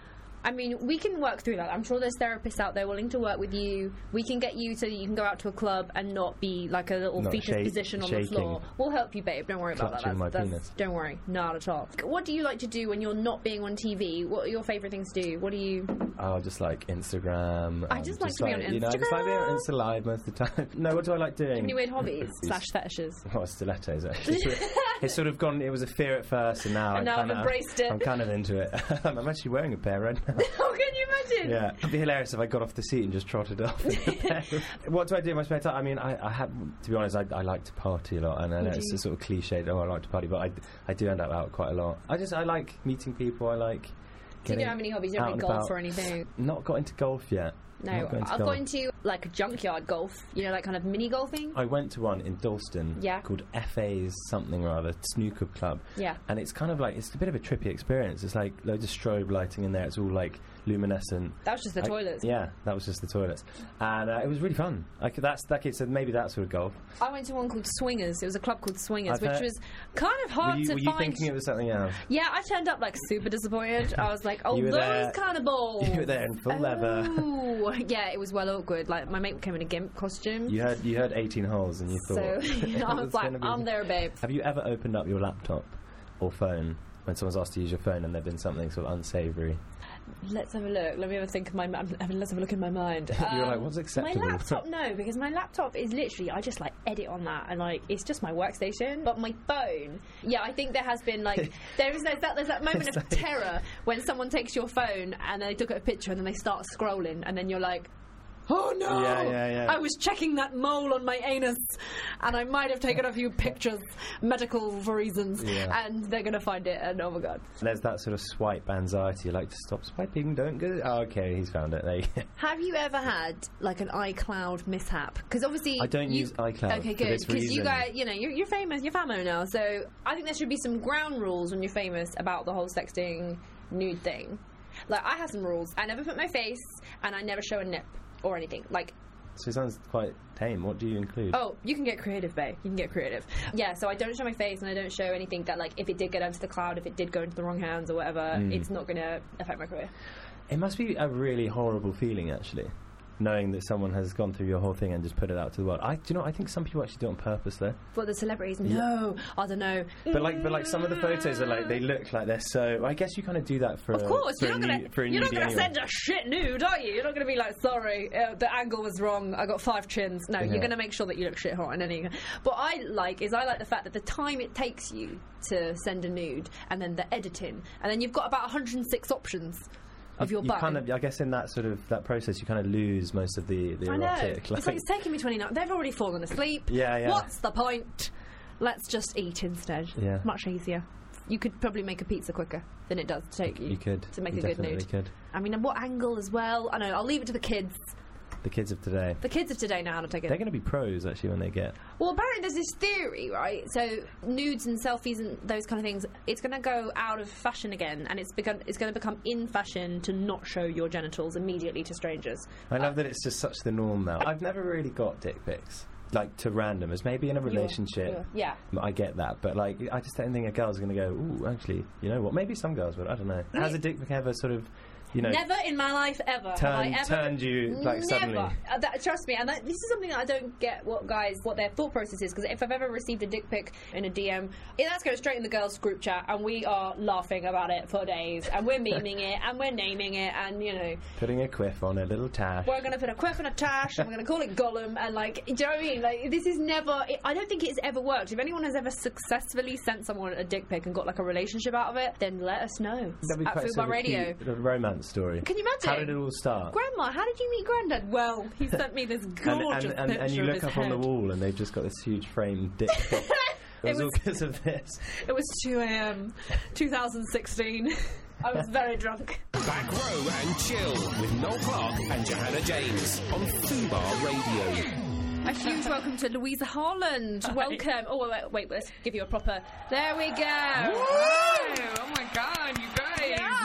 [SPEAKER 3] I mean, we can work through that. I'm sure there's therapists out there willing to work with you. We can get you so that you can go out to a club and not be like a little
[SPEAKER 5] Not
[SPEAKER 3] fetus
[SPEAKER 5] shake-
[SPEAKER 3] position on
[SPEAKER 5] shaking.
[SPEAKER 3] the floor. We'll help you, babe. Don't worry about that.
[SPEAKER 5] Clutching
[SPEAKER 3] That's,
[SPEAKER 5] my
[SPEAKER 3] that's,
[SPEAKER 5] penis.
[SPEAKER 3] don't worry, not at all. What do you like to do when you're not being on T V? What are your favourite things to do? What do you?
[SPEAKER 5] Oh, just like Instagram.
[SPEAKER 3] I
[SPEAKER 5] um,
[SPEAKER 3] just like to be on
[SPEAKER 5] You know, I just like being on
[SPEAKER 3] Instagram.
[SPEAKER 5] Insta Live most of the time. No, what do I like doing?
[SPEAKER 3] Any weird hobbies slash fetishes?
[SPEAKER 5] Oh, stilettos actually. It's sort of gone. It was a fear at first, and now,
[SPEAKER 3] And
[SPEAKER 5] I
[SPEAKER 3] now I've
[SPEAKER 5] kinda,
[SPEAKER 3] embraced it.
[SPEAKER 5] I'm kind of into it. I'm actually wearing a pair right now.
[SPEAKER 3] Oh, can you imagine?
[SPEAKER 5] Yeah, it'd be hilarious if I got off the seat and just trotted off. in the pair. What do I do in my spare time? I mean, I, I have to be honest. I, I like to party a lot, and I know
[SPEAKER 3] Would
[SPEAKER 5] it's
[SPEAKER 3] you?
[SPEAKER 5] a sort of cliched. Oh, I like to party, but I, I do end up out quite a lot. I just I like meeting people. I like.
[SPEAKER 3] So you
[SPEAKER 5] getting
[SPEAKER 3] don't have any hobbies? You don't
[SPEAKER 5] out
[SPEAKER 3] have any
[SPEAKER 5] and
[SPEAKER 3] golf
[SPEAKER 5] about.
[SPEAKER 3] or anything?
[SPEAKER 5] Not got into golf yet.
[SPEAKER 3] No,
[SPEAKER 5] Not got into
[SPEAKER 3] I've
[SPEAKER 5] golf.
[SPEAKER 3] got into like a junkyard golf. You know, like kind of mini golfing.
[SPEAKER 5] I went to one in Dalston
[SPEAKER 3] Yeah.
[SPEAKER 5] called F A's something or other, snooker club.
[SPEAKER 3] Yeah.
[SPEAKER 5] And it's kind of like, it's a bit of a trippy experience. It's like loads of strobe lighting in there. It's all like luminescent.
[SPEAKER 3] That was just the
[SPEAKER 5] I-
[SPEAKER 3] toilets.
[SPEAKER 5] Yeah, that was just the toilets. And uh, it was really fun. Like, that's, that kid said maybe that sort of golf.
[SPEAKER 3] I went to one called Swingers. It was a club called Swingers,
[SPEAKER 5] I've
[SPEAKER 3] which
[SPEAKER 5] heard-
[SPEAKER 3] was kind of hard
[SPEAKER 5] were you,
[SPEAKER 3] to
[SPEAKER 5] were you
[SPEAKER 3] find.
[SPEAKER 5] thinking it was something else?
[SPEAKER 3] Yeah, I turned up like super disappointed. I was like, oh,
[SPEAKER 5] You were
[SPEAKER 3] those
[SPEAKER 5] there-
[SPEAKER 3] kind of balls.
[SPEAKER 5] You were there in full leather.
[SPEAKER 3] Oh, yeah, it was well awkward. Like, my mate came in a gimp costume.
[SPEAKER 5] You heard, you heard eighteen holes and you
[SPEAKER 3] so,
[SPEAKER 5] thought...
[SPEAKER 3] you know, I
[SPEAKER 5] it
[SPEAKER 3] was like,
[SPEAKER 5] gonna be-
[SPEAKER 3] I'm there, babe.
[SPEAKER 5] Have you ever opened up your laptop or phone when someone's asked to use your phone and there's been something sort of unsavoury?
[SPEAKER 3] Let's have a look. Let me have a think of my. I mean, let's have a look in my mind.
[SPEAKER 5] You were
[SPEAKER 3] Um,
[SPEAKER 5] like, what's acceptable?
[SPEAKER 3] My laptop, no, because my laptop is literally I just like edit on that and like it's just my workstation. But my phone, yeah, I think there has been like there is there's that there's that moment
[SPEAKER 5] It's
[SPEAKER 3] of
[SPEAKER 5] like-
[SPEAKER 3] terror when someone takes your phone and they took a picture and then they start scrolling and then you're like. Oh no!
[SPEAKER 5] Yeah, yeah, yeah.
[SPEAKER 3] I was checking that mole on my anus, and I might have taken a few pictures, medical for reasons,
[SPEAKER 5] Yeah.
[SPEAKER 3] and they're gonna find it. And oh my god!
[SPEAKER 5] There's that sort of swipe anxiety. You like to stop swiping, don't go. Oh, okay, he's found it. There you go.
[SPEAKER 3] Have you ever had like an iCloud mishap? Because obviously
[SPEAKER 5] I don't
[SPEAKER 3] you-
[SPEAKER 5] use iCloud
[SPEAKER 3] Okay,
[SPEAKER 5] for
[SPEAKER 3] good.
[SPEAKER 5] this
[SPEAKER 3] Because you
[SPEAKER 5] reason.
[SPEAKER 3] guys, you know, you're, you're famous, you're famo now. So I think there should be some ground rules when you're famous about the whole sexting nude thing. Like I have some rules. I never put my face, and I never show a nip or anything. Like.
[SPEAKER 5] So it sounds quite tame. What do you include?
[SPEAKER 3] Oh, you can get creative, babe. You can get creative. Yeah, so I don't show my face and I don't show anything that, like, if it did get onto the cloud, if it did go into the wrong hands or whatever,
[SPEAKER 5] Mm.
[SPEAKER 3] it's not going to affect my career.
[SPEAKER 5] It must be a really horrible feeling, actually, knowing that someone has gone through your whole thing and just put it out to the world. I, do you know? I think some people actually do it on purpose, though.
[SPEAKER 3] For the celebrities, no, I don't know.
[SPEAKER 5] But like, but like, some of the photos are like they look like they're so. I guess you kind of do that for.
[SPEAKER 3] Of course,
[SPEAKER 5] a, for
[SPEAKER 3] you're
[SPEAKER 5] a
[SPEAKER 3] not
[SPEAKER 5] nude-
[SPEAKER 3] gonna
[SPEAKER 5] for a
[SPEAKER 3] you're not
[SPEAKER 5] nudie
[SPEAKER 3] gonna
[SPEAKER 5] anyway.
[SPEAKER 3] send a shit nude, are you? You're not gonna be like, sorry, uh, the angle was wrong. I got five chins. No,
[SPEAKER 5] Yeah.
[SPEAKER 3] you're gonna make sure that you look shit hot in any. What I like is I like the fact that the time it takes you to send a nude and then the editing, and then you've got about one hundred six options of your
[SPEAKER 5] you
[SPEAKER 3] butt.
[SPEAKER 5] kind of, I guess, in that sort of that process, you kind of lose most of the the
[SPEAKER 3] I know.
[SPEAKER 5] erotic.
[SPEAKER 3] It's like it's taking me twenty-nine. They've already fallen asleep.
[SPEAKER 5] Yeah, yeah.
[SPEAKER 3] What's the point? Let's just eat instead.
[SPEAKER 5] Yeah.
[SPEAKER 3] Much easier. You could probably make a pizza quicker than it does to take you.
[SPEAKER 5] You could
[SPEAKER 3] to make
[SPEAKER 5] you
[SPEAKER 3] a good
[SPEAKER 5] definitely
[SPEAKER 3] nude.
[SPEAKER 5] Could.
[SPEAKER 3] I mean, and what angle as well? I know. I'll leave it to the kids.
[SPEAKER 5] The kids of today.
[SPEAKER 3] The kids of today know how to take it.
[SPEAKER 5] They're going to be pros actually when they get.
[SPEAKER 3] Well, apparently there's this theory, right? So nudes and selfies and those kind of things, it's going to go out of fashion again, and it's begun. It's going to become in fashion to not show your genitals immediately to strangers.
[SPEAKER 5] I love that it's just such the norm now. I've never really got dick pics. Like to randomers, maybe in a relationship.
[SPEAKER 3] Yeah.
[SPEAKER 5] I get that, but like, I just don't think a girl's going to go, ooh, actually, you know what? Maybe some girls would. I don't know. Has a dick pic ever sort of, you know,
[SPEAKER 3] Never in my life ever have I
[SPEAKER 5] turned,
[SPEAKER 3] ever
[SPEAKER 5] turned you like
[SPEAKER 3] Never.
[SPEAKER 5] suddenly?
[SPEAKER 3] Uh, that, trust me, and that, this is something that I don't get what guys, what their thought process is. Because if I've ever received a dick pic in a D M, it, that's going straight in the girls' group chat, and we are laughing about it for days, and we're memeing it, and we're naming it, and you know,
[SPEAKER 5] Putting a quiff on a little tash.
[SPEAKER 3] we're going to put a quiff and a tash, and we're going to call it Gollum, and like, do you know what I mean? Like, this is never. It, I don't think it's ever worked. If anyone has ever successfully sent someone a dick pic and got like a relationship out of it, then let us know
[SPEAKER 5] That'd be
[SPEAKER 3] at
[SPEAKER 5] quite
[SPEAKER 3] Food
[SPEAKER 5] sort
[SPEAKER 3] Bar
[SPEAKER 5] of a
[SPEAKER 3] Radio.
[SPEAKER 5] cute, a romance story.
[SPEAKER 3] Can you imagine?
[SPEAKER 5] How did it all start?
[SPEAKER 3] Grandma, how did you meet Granddad? Well, he sent me this
[SPEAKER 5] and,
[SPEAKER 3] gorgeous
[SPEAKER 5] and, and,
[SPEAKER 3] picture
[SPEAKER 5] and you
[SPEAKER 3] of
[SPEAKER 5] look
[SPEAKER 3] his
[SPEAKER 5] up
[SPEAKER 3] head.
[SPEAKER 5] on the wall and they've just got this huge framed dick pic. It was all because of this.
[SPEAKER 3] It was two a.m. twenty sixteen. I was very drunk.
[SPEAKER 1] Back row and chill with Noel Clark and Johanna James on Fubar Radio.
[SPEAKER 3] A huge welcome to Louisa Harland. Welcome. Oh, wait, wait, wait, let's give you a proper. There we go.
[SPEAKER 6] Oh my god, you guys.
[SPEAKER 3] Yeah.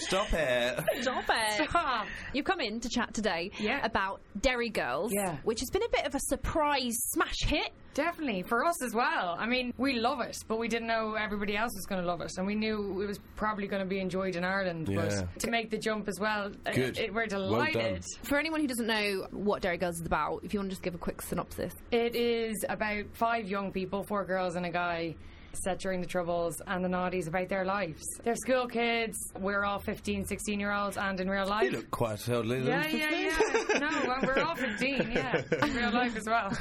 [SPEAKER 6] Stop it.
[SPEAKER 3] Stop it.
[SPEAKER 7] Stop.
[SPEAKER 3] You've come in to chat today
[SPEAKER 7] Yeah.
[SPEAKER 3] about Derry Girls,
[SPEAKER 7] Yeah.
[SPEAKER 3] which has been a bit of a surprise smash hit.
[SPEAKER 7] Definitely, for us as well. I mean, we love it, but we didn't know everybody else was going to love it. And we knew it was probably going to be enjoyed in Ireland.
[SPEAKER 6] Yeah.
[SPEAKER 7] But to make the jump as well, uh,
[SPEAKER 6] Good.
[SPEAKER 7] it, we're
[SPEAKER 6] Well
[SPEAKER 7] delighted.
[SPEAKER 6] done.
[SPEAKER 3] For anyone who doesn't know what Derry Girls is about, if you want to just give a quick synopsis.
[SPEAKER 7] It is about five young people, four girls and a guy, set during the Troubles, and the naughties about their lives. They're school kids. We're all fifteen, sixteen year olds, and in real life.
[SPEAKER 6] You look quite elderly.
[SPEAKER 7] Yeah, yeah, yeah. No, well, we're all fifteen, yeah. In real life as well.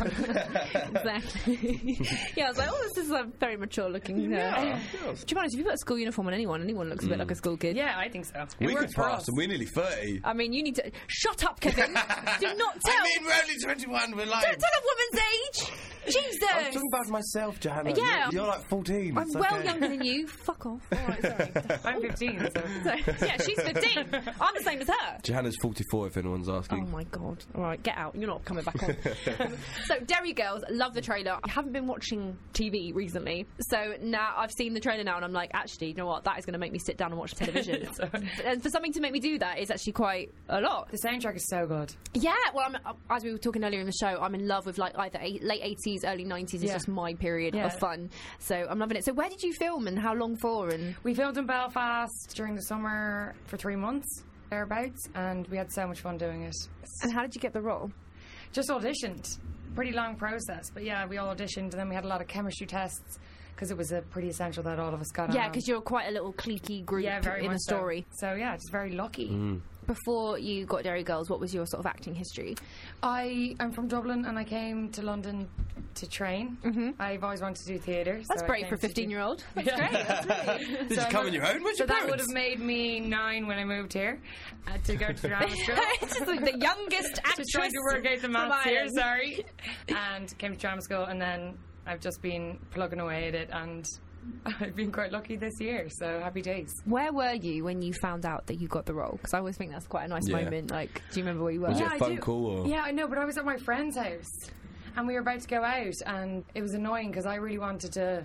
[SPEAKER 3] Exactly. Yeah, I was like, oh, this is a very mature looking. Uh,
[SPEAKER 6] Yeah.
[SPEAKER 3] Do you mind if you put a school uniform on anyone? Anyone looks a bit like a school kid.
[SPEAKER 7] Yeah, I think so. It
[SPEAKER 6] We
[SPEAKER 7] works
[SPEAKER 6] could
[SPEAKER 7] for
[SPEAKER 6] pass,
[SPEAKER 7] us.
[SPEAKER 6] and we're nearly thirty.
[SPEAKER 3] I mean, you need to shut up, Kevin. Do not tell.
[SPEAKER 6] I mean, we're only twenty-one. We're like.
[SPEAKER 3] Don't tell a woman's age. Jesus.
[SPEAKER 6] I'm talking about myself, Johanna.
[SPEAKER 3] Yeah.
[SPEAKER 6] You're, you're like fourteen.
[SPEAKER 3] I'm
[SPEAKER 6] It's
[SPEAKER 3] well
[SPEAKER 6] okay.
[SPEAKER 3] younger than you. Fuck off. All right, sorry.
[SPEAKER 7] I'm fifteen, so.
[SPEAKER 3] So, yeah, she's fifteen. I'm the same as her.
[SPEAKER 6] Johanna's forty-four, if anyone's
[SPEAKER 3] Oh
[SPEAKER 6] asking.
[SPEAKER 3] my god. All right, get out. You're not coming back on. So, Derry Girls, love the trailer. I haven't been watching T V recently. So now I've seen the trailer now and I'm like, actually, you know what? That is going to make me sit down and watch television. And for something to make me do that is actually quite a lot.
[SPEAKER 7] The soundtrack is so good.
[SPEAKER 3] Yeah, well, I'm, as we were talking earlier in the show, I'm in love with like either eight, late eighties, early nineties. It's
[SPEAKER 7] Yeah.
[SPEAKER 3] just my period
[SPEAKER 7] Yeah.
[SPEAKER 3] of fun. So I'm loving it. So where did you film and how long for? And
[SPEAKER 7] We filmed in Belfast during the summer for three months, thereabouts, and we had so much fun doing it.
[SPEAKER 3] and how did you get the role?
[SPEAKER 7] Just auditioned. Pretty long process, but yeah, we all auditioned, and then we had a lot of chemistry tests because it was uh, pretty essential that all of us got
[SPEAKER 3] Yeah,
[SPEAKER 7] on.
[SPEAKER 3] because you're quite a little cliquey group
[SPEAKER 7] yeah, very
[SPEAKER 3] in
[SPEAKER 7] much
[SPEAKER 3] the story.
[SPEAKER 7] So. so yeah, just very lucky.
[SPEAKER 6] Mm.
[SPEAKER 3] Before you got Derry Girls, what was your sort of acting history?
[SPEAKER 7] I I'm from Dublin, and I came to London to train. Mm-hmm. I've always wanted to do theatre.
[SPEAKER 3] That's
[SPEAKER 7] so I
[SPEAKER 3] brave
[SPEAKER 7] came
[SPEAKER 3] for a
[SPEAKER 7] to do-
[SPEAKER 3] fifteen-year-old. That's
[SPEAKER 7] Yeah.
[SPEAKER 3] great. That's really...
[SPEAKER 6] Did you come on your own? Where's
[SPEAKER 7] So
[SPEAKER 6] your
[SPEAKER 7] that would
[SPEAKER 6] parents?
[SPEAKER 7] have made me nine when I moved here uh, to go to drama school.
[SPEAKER 3] It's just like the youngest actress.
[SPEAKER 7] Just trying to work out the
[SPEAKER 3] from
[SPEAKER 7] maths here,
[SPEAKER 3] Ireland.
[SPEAKER 7] sorry. And came to drama school, and then I've just been plugging away at it, and I've been quite lucky this year, so happy days.
[SPEAKER 3] Where were you when you found out that you got the role? Because I always think that's quite a nice
[SPEAKER 6] Yeah.
[SPEAKER 3] moment. Like, do you remember where you were?
[SPEAKER 6] Was
[SPEAKER 7] Yeah,
[SPEAKER 6] it
[SPEAKER 7] I
[SPEAKER 6] a phone
[SPEAKER 7] do.
[SPEAKER 6] call or?
[SPEAKER 7] Yeah, I know, but I was at my friend's house, and we were about to go out, and it was annoying because I really wanted to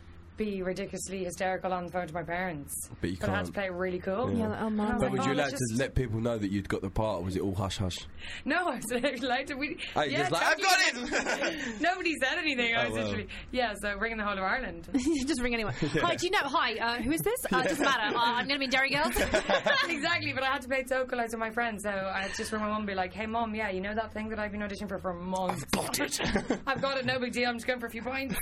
[SPEAKER 7] be ridiculously hysterical on the phone to my parents.
[SPEAKER 6] But you
[SPEAKER 7] But I had to
[SPEAKER 6] can't.
[SPEAKER 7] play it really cool.
[SPEAKER 3] Yeah, like, oh, Mum.
[SPEAKER 7] And I was
[SPEAKER 6] But
[SPEAKER 7] like,
[SPEAKER 6] was you
[SPEAKER 7] oh,
[SPEAKER 6] allowed
[SPEAKER 7] let's
[SPEAKER 6] to
[SPEAKER 7] just-
[SPEAKER 6] let people know that you'd got the part, or was it all hush hush?
[SPEAKER 7] No, I was allowed to. We,
[SPEAKER 6] Hey,
[SPEAKER 7] yeah,
[SPEAKER 6] just like, I've
[SPEAKER 7] totally.
[SPEAKER 6] got it!
[SPEAKER 7] Nobody said anything. I
[SPEAKER 6] Oh,
[SPEAKER 7] was
[SPEAKER 6] well.
[SPEAKER 7] literally, yeah, so ringing the whole of Ireland.
[SPEAKER 3] Just ring anyone. Hi, do you know? Hi, uh, who is this? Uh, doesn't matter. Uh, I'm going to be in Derry Girls.
[SPEAKER 7] Exactly, but I had to play it so close with my friends, so I had to just ring my mum and be like, hey mum, yeah, you know that thing that I've been auditioning for for months? I've got it. I've got it, no big deal, I'm just going for a few points.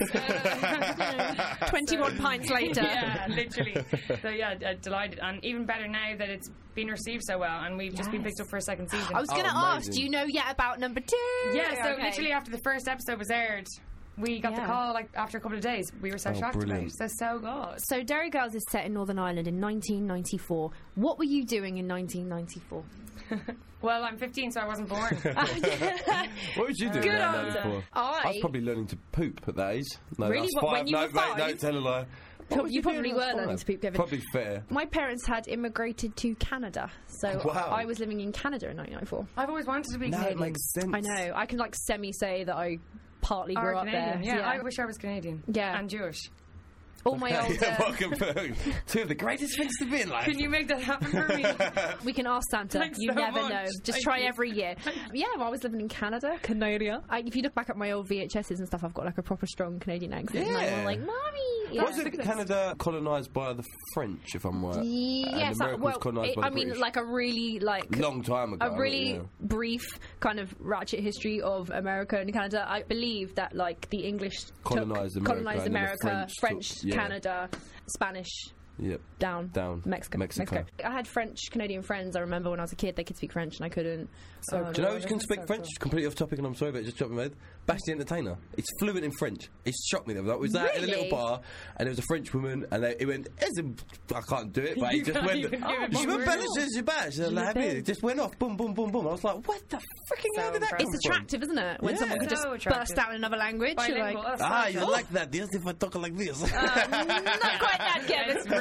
[SPEAKER 7] Uh,
[SPEAKER 3] twenty-one pints later.
[SPEAKER 7] yeah, literally. So yeah, uh, delighted. And even better now that it's been received so well, and we've just been
[SPEAKER 3] Yes.
[SPEAKER 7] picked up for a second season.
[SPEAKER 3] I was going to
[SPEAKER 6] Oh,
[SPEAKER 3] ask,
[SPEAKER 6] amazing.
[SPEAKER 3] do you know yet about number two?
[SPEAKER 7] yeah, so
[SPEAKER 3] Okay.
[SPEAKER 7] literally after the first episode was aired, we got
[SPEAKER 3] Yeah.
[SPEAKER 7] the call like after a couple of days. We were so
[SPEAKER 6] Oh,
[SPEAKER 7] shocked about
[SPEAKER 6] brilliant.
[SPEAKER 7] it. So, so good.
[SPEAKER 3] So Derry Girls is set in Northern Ireland in nineteen ninety-four. What were you doing in nineteen ninety-four?
[SPEAKER 7] Well, I'm fifteen, so I wasn't born.
[SPEAKER 6] What was you doing
[SPEAKER 3] Good
[SPEAKER 6] around
[SPEAKER 3] answer.
[SPEAKER 6] ninety-four?
[SPEAKER 3] I-
[SPEAKER 6] I was probably learning to poop at that age. No,
[SPEAKER 3] Really?
[SPEAKER 6] that's
[SPEAKER 3] What, when
[SPEAKER 6] five.
[SPEAKER 3] you
[SPEAKER 6] no,
[SPEAKER 3] were
[SPEAKER 6] mate, no,
[SPEAKER 3] five?
[SPEAKER 6] tell a lie.
[SPEAKER 3] You
[SPEAKER 6] What was
[SPEAKER 3] probably
[SPEAKER 6] doing
[SPEAKER 3] were
[SPEAKER 6] at
[SPEAKER 3] learning
[SPEAKER 6] five?
[SPEAKER 3] to poop, Kevin.
[SPEAKER 6] Probably fair.
[SPEAKER 3] My parents had immigrated to Canada, so
[SPEAKER 6] Wow.
[SPEAKER 3] I was living in Canada in nineteen ninety-four.
[SPEAKER 7] I've always wanted to be
[SPEAKER 6] Now it
[SPEAKER 7] Canadian.
[SPEAKER 6] makes sense.
[SPEAKER 3] I know. I can like semi say that I partly
[SPEAKER 7] Or
[SPEAKER 3] grew up
[SPEAKER 7] Canadian.
[SPEAKER 3] there.
[SPEAKER 7] Yeah, I wish I was Canadian.
[SPEAKER 3] Yeah.
[SPEAKER 7] And Jewish.
[SPEAKER 3] All my old.
[SPEAKER 6] Yeah,
[SPEAKER 3] Uh,
[SPEAKER 6] welcome back. Two of the greatest things to be in life.
[SPEAKER 7] Can you make that happen for me?
[SPEAKER 3] we can ask Santa.
[SPEAKER 7] Thanks
[SPEAKER 3] you
[SPEAKER 7] so
[SPEAKER 3] never
[SPEAKER 7] much.
[SPEAKER 3] know. Just
[SPEAKER 7] Thank
[SPEAKER 3] try
[SPEAKER 7] you.
[SPEAKER 3] every year. Yeah, well, I was living in Canada. Canada. I, if you look back at my old V H Ses and stuff, I've got like a proper strong Canadian accent. And I'm
[SPEAKER 6] Yeah.
[SPEAKER 3] all like, mommy. Yeah.
[SPEAKER 6] Wasn't Canada colonised by the French, if I'm right?
[SPEAKER 3] Yes,
[SPEAKER 6] and
[SPEAKER 3] I,
[SPEAKER 6] America
[SPEAKER 3] well,
[SPEAKER 6] was colonised
[SPEAKER 3] it-
[SPEAKER 6] by the
[SPEAKER 3] I mean,
[SPEAKER 6] British?
[SPEAKER 3] like a really like
[SPEAKER 6] Long time ago.
[SPEAKER 3] a really
[SPEAKER 6] yeah.
[SPEAKER 3] brief kind of ratchet history of America and Canada. I believe that like the English took-
[SPEAKER 6] Colonised America
[SPEAKER 3] colonised
[SPEAKER 6] and then the
[SPEAKER 3] America,
[SPEAKER 6] French
[SPEAKER 3] French,
[SPEAKER 6] took- yeah.
[SPEAKER 3] Canada, Spanish.
[SPEAKER 6] Yep.
[SPEAKER 3] Down,
[SPEAKER 6] Down.
[SPEAKER 3] Mexico.
[SPEAKER 6] Mexico.
[SPEAKER 3] I had French Canadian friends. I remember when I was a kid, they could speak French and I couldn't.
[SPEAKER 7] So
[SPEAKER 3] Um,
[SPEAKER 6] Do you know
[SPEAKER 7] Oh,
[SPEAKER 6] who can
[SPEAKER 7] that's
[SPEAKER 6] speak
[SPEAKER 7] so
[SPEAKER 6] French?
[SPEAKER 7] cool.
[SPEAKER 6] Completely off topic, and I'm sorry, but it just dropped in my head. Bash the Entertainer. It's fluent in French. It shocked me. Though. Like, we was out in a
[SPEAKER 3] Really?
[SPEAKER 6] little bar, and there was a French woman, and they, it went, "Is it- I can't do it, but he
[SPEAKER 7] You
[SPEAKER 6] just
[SPEAKER 7] can't
[SPEAKER 6] went,
[SPEAKER 7] even give it
[SPEAKER 6] "Je
[SPEAKER 7] one
[SPEAKER 6] me
[SPEAKER 7] word.
[SPEAKER 6] belle, je suis bash." And like,
[SPEAKER 3] belle.
[SPEAKER 6] it just went off, boom, boom, boom, boom. I was like, what the freaking
[SPEAKER 7] So
[SPEAKER 6] hell did that come
[SPEAKER 3] It's
[SPEAKER 6] from?
[SPEAKER 3] attractive, isn't it? When
[SPEAKER 6] Yeah.
[SPEAKER 3] someone can just
[SPEAKER 7] So
[SPEAKER 3] burst
[SPEAKER 7] attractive.
[SPEAKER 3] out in another language. You're
[SPEAKER 7] Bilingual.
[SPEAKER 3] like,
[SPEAKER 7] That's so
[SPEAKER 6] Ah, you
[SPEAKER 7] cool.
[SPEAKER 6] like that? Yes, if I talk like this.
[SPEAKER 3] not quite that, Kevin.
[SPEAKER 7] It's really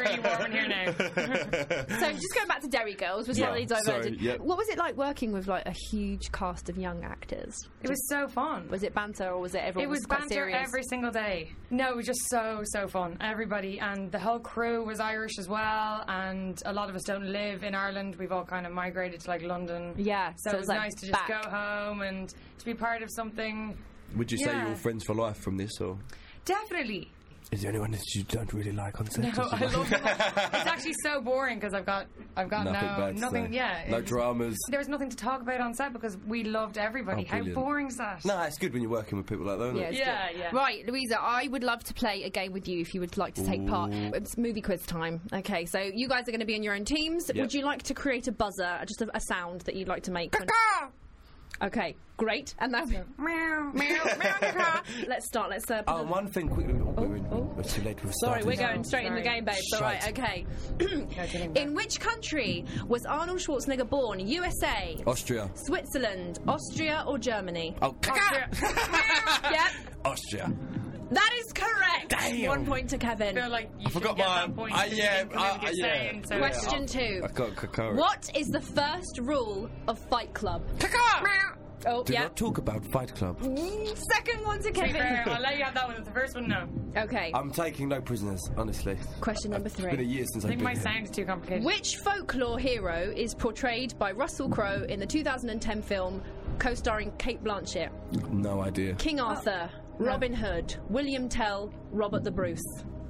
[SPEAKER 7] really warm in here now.
[SPEAKER 3] So just going back to Derry Girls, we're
[SPEAKER 6] Yeah,
[SPEAKER 3] slightly diverted.
[SPEAKER 6] sorry, yep.
[SPEAKER 3] What was it like working with like a huge cast of young actors?
[SPEAKER 7] It was so fun.
[SPEAKER 3] Was it banter or was it everyone
[SPEAKER 7] It was
[SPEAKER 3] quite
[SPEAKER 7] banter
[SPEAKER 3] serious?
[SPEAKER 7] every single day. No, it was just so, so fun. Everybody, and the whole crew was Irish as well, and a lot of us don't live in Ireland. We've all kind of migrated to, like, London.
[SPEAKER 3] Yeah,
[SPEAKER 7] So,
[SPEAKER 3] so
[SPEAKER 7] it was
[SPEAKER 3] it's, like,
[SPEAKER 7] nice to just
[SPEAKER 3] back.
[SPEAKER 7] go home and to be part of something.
[SPEAKER 6] Would you say
[SPEAKER 7] Yeah.
[SPEAKER 6] you're all friends for life from this, or
[SPEAKER 7] Definitely.
[SPEAKER 6] is there anyone that you don't really like on set?
[SPEAKER 7] No, I love it. It's actually so boring because I've got, I've got
[SPEAKER 6] Nothing
[SPEAKER 7] no,
[SPEAKER 6] bad to
[SPEAKER 7] nothing.
[SPEAKER 6] say.
[SPEAKER 7] Yeah,
[SPEAKER 6] No
[SPEAKER 7] it was-
[SPEAKER 6] dramas.
[SPEAKER 7] There was nothing to talk about on set because we loved everybody.
[SPEAKER 6] Oh,
[SPEAKER 7] How
[SPEAKER 6] brilliant.
[SPEAKER 7] boring is that?
[SPEAKER 6] No, it's good when you're working with people like that, isn't
[SPEAKER 3] Yeah,
[SPEAKER 6] it?
[SPEAKER 3] it's
[SPEAKER 7] Yeah,
[SPEAKER 3] good.
[SPEAKER 7] yeah.
[SPEAKER 3] Right, Louisa, I would love to play a game with you if you would like to take part. It's movie quiz time. Okay, so you guys are going to be in your own teams.
[SPEAKER 6] Yep.
[SPEAKER 3] Would you like to create a buzzer, just a, a sound that you'd like to make? when- Okay, great. And that. Meow, meow, meow. Let's start. Let's. Uh, put
[SPEAKER 6] Oh,
[SPEAKER 3] the-
[SPEAKER 6] and one thing quickly. Oh, we're, in,
[SPEAKER 3] oh.
[SPEAKER 6] we're too late. We've
[SPEAKER 3] Sorry,
[SPEAKER 6] started.
[SPEAKER 3] we're going straight in the
[SPEAKER 7] Sorry.
[SPEAKER 3] game, babe. All right, okay. In which country was Arnold Schwarzenegger born? U S A,
[SPEAKER 6] Austria.
[SPEAKER 3] Switzerland, Austria, or Germany?
[SPEAKER 6] Oh,
[SPEAKER 7] Austria.
[SPEAKER 3] Yep,
[SPEAKER 6] Austria.
[SPEAKER 3] that is correct.
[SPEAKER 6] Damn.
[SPEAKER 3] One point to Kevin.
[SPEAKER 7] I feel like you
[SPEAKER 6] I forgot
[SPEAKER 7] should get
[SPEAKER 6] my-
[SPEAKER 7] that point.
[SPEAKER 6] I-
[SPEAKER 7] because
[SPEAKER 6] yeah,
[SPEAKER 7] you didn't know
[SPEAKER 6] uh,
[SPEAKER 7] what you're
[SPEAKER 6] yeah.
[SPEAKER 7] saying, so-
[SPEAKER 3] Question two.
[SPEAKER 6] I got Kakara.
[SPEAKER 3] What is the first rule of Fight Club? Oh,
[SPEAKER 6] Do
[SPEAKER 3] yeah.
[SPEAKER 6] not talk about Fight Club.
[SPEAKER 3] Second one to
[SPEAKER 7] To be
[SPEAKER 3] Kevin.
[SPEAKER 7] fair, I'll let you have that one. The first one, no.
[SPEAKER 3] Okay.
[SPEAKER 6] I'm taking no prisoners, honestly.
[SPEAKER 3] Question number
[SPEAKER 6] It's been a
[SPEAKER 3] three.
[SPEAKER 6] year since
[SPEAKER 7] I
[SPEAKER 6] I've
[SPEAKER 7] think
[SPEAKER 6] been
[SPEAKER 7] my
[SPEAKER 6] here.
[SPEAKER 7] sound is too complicated.
[SPEAKER 3] Which folklore hero is portrayed by Russell Crowe in the two thousand ten film co-starring Kate Blanchett?
[SPEAKER 6] No idea.
[SPEAKER 3] King Arthur, Robin Hood, William Tell, Robert the Bruce.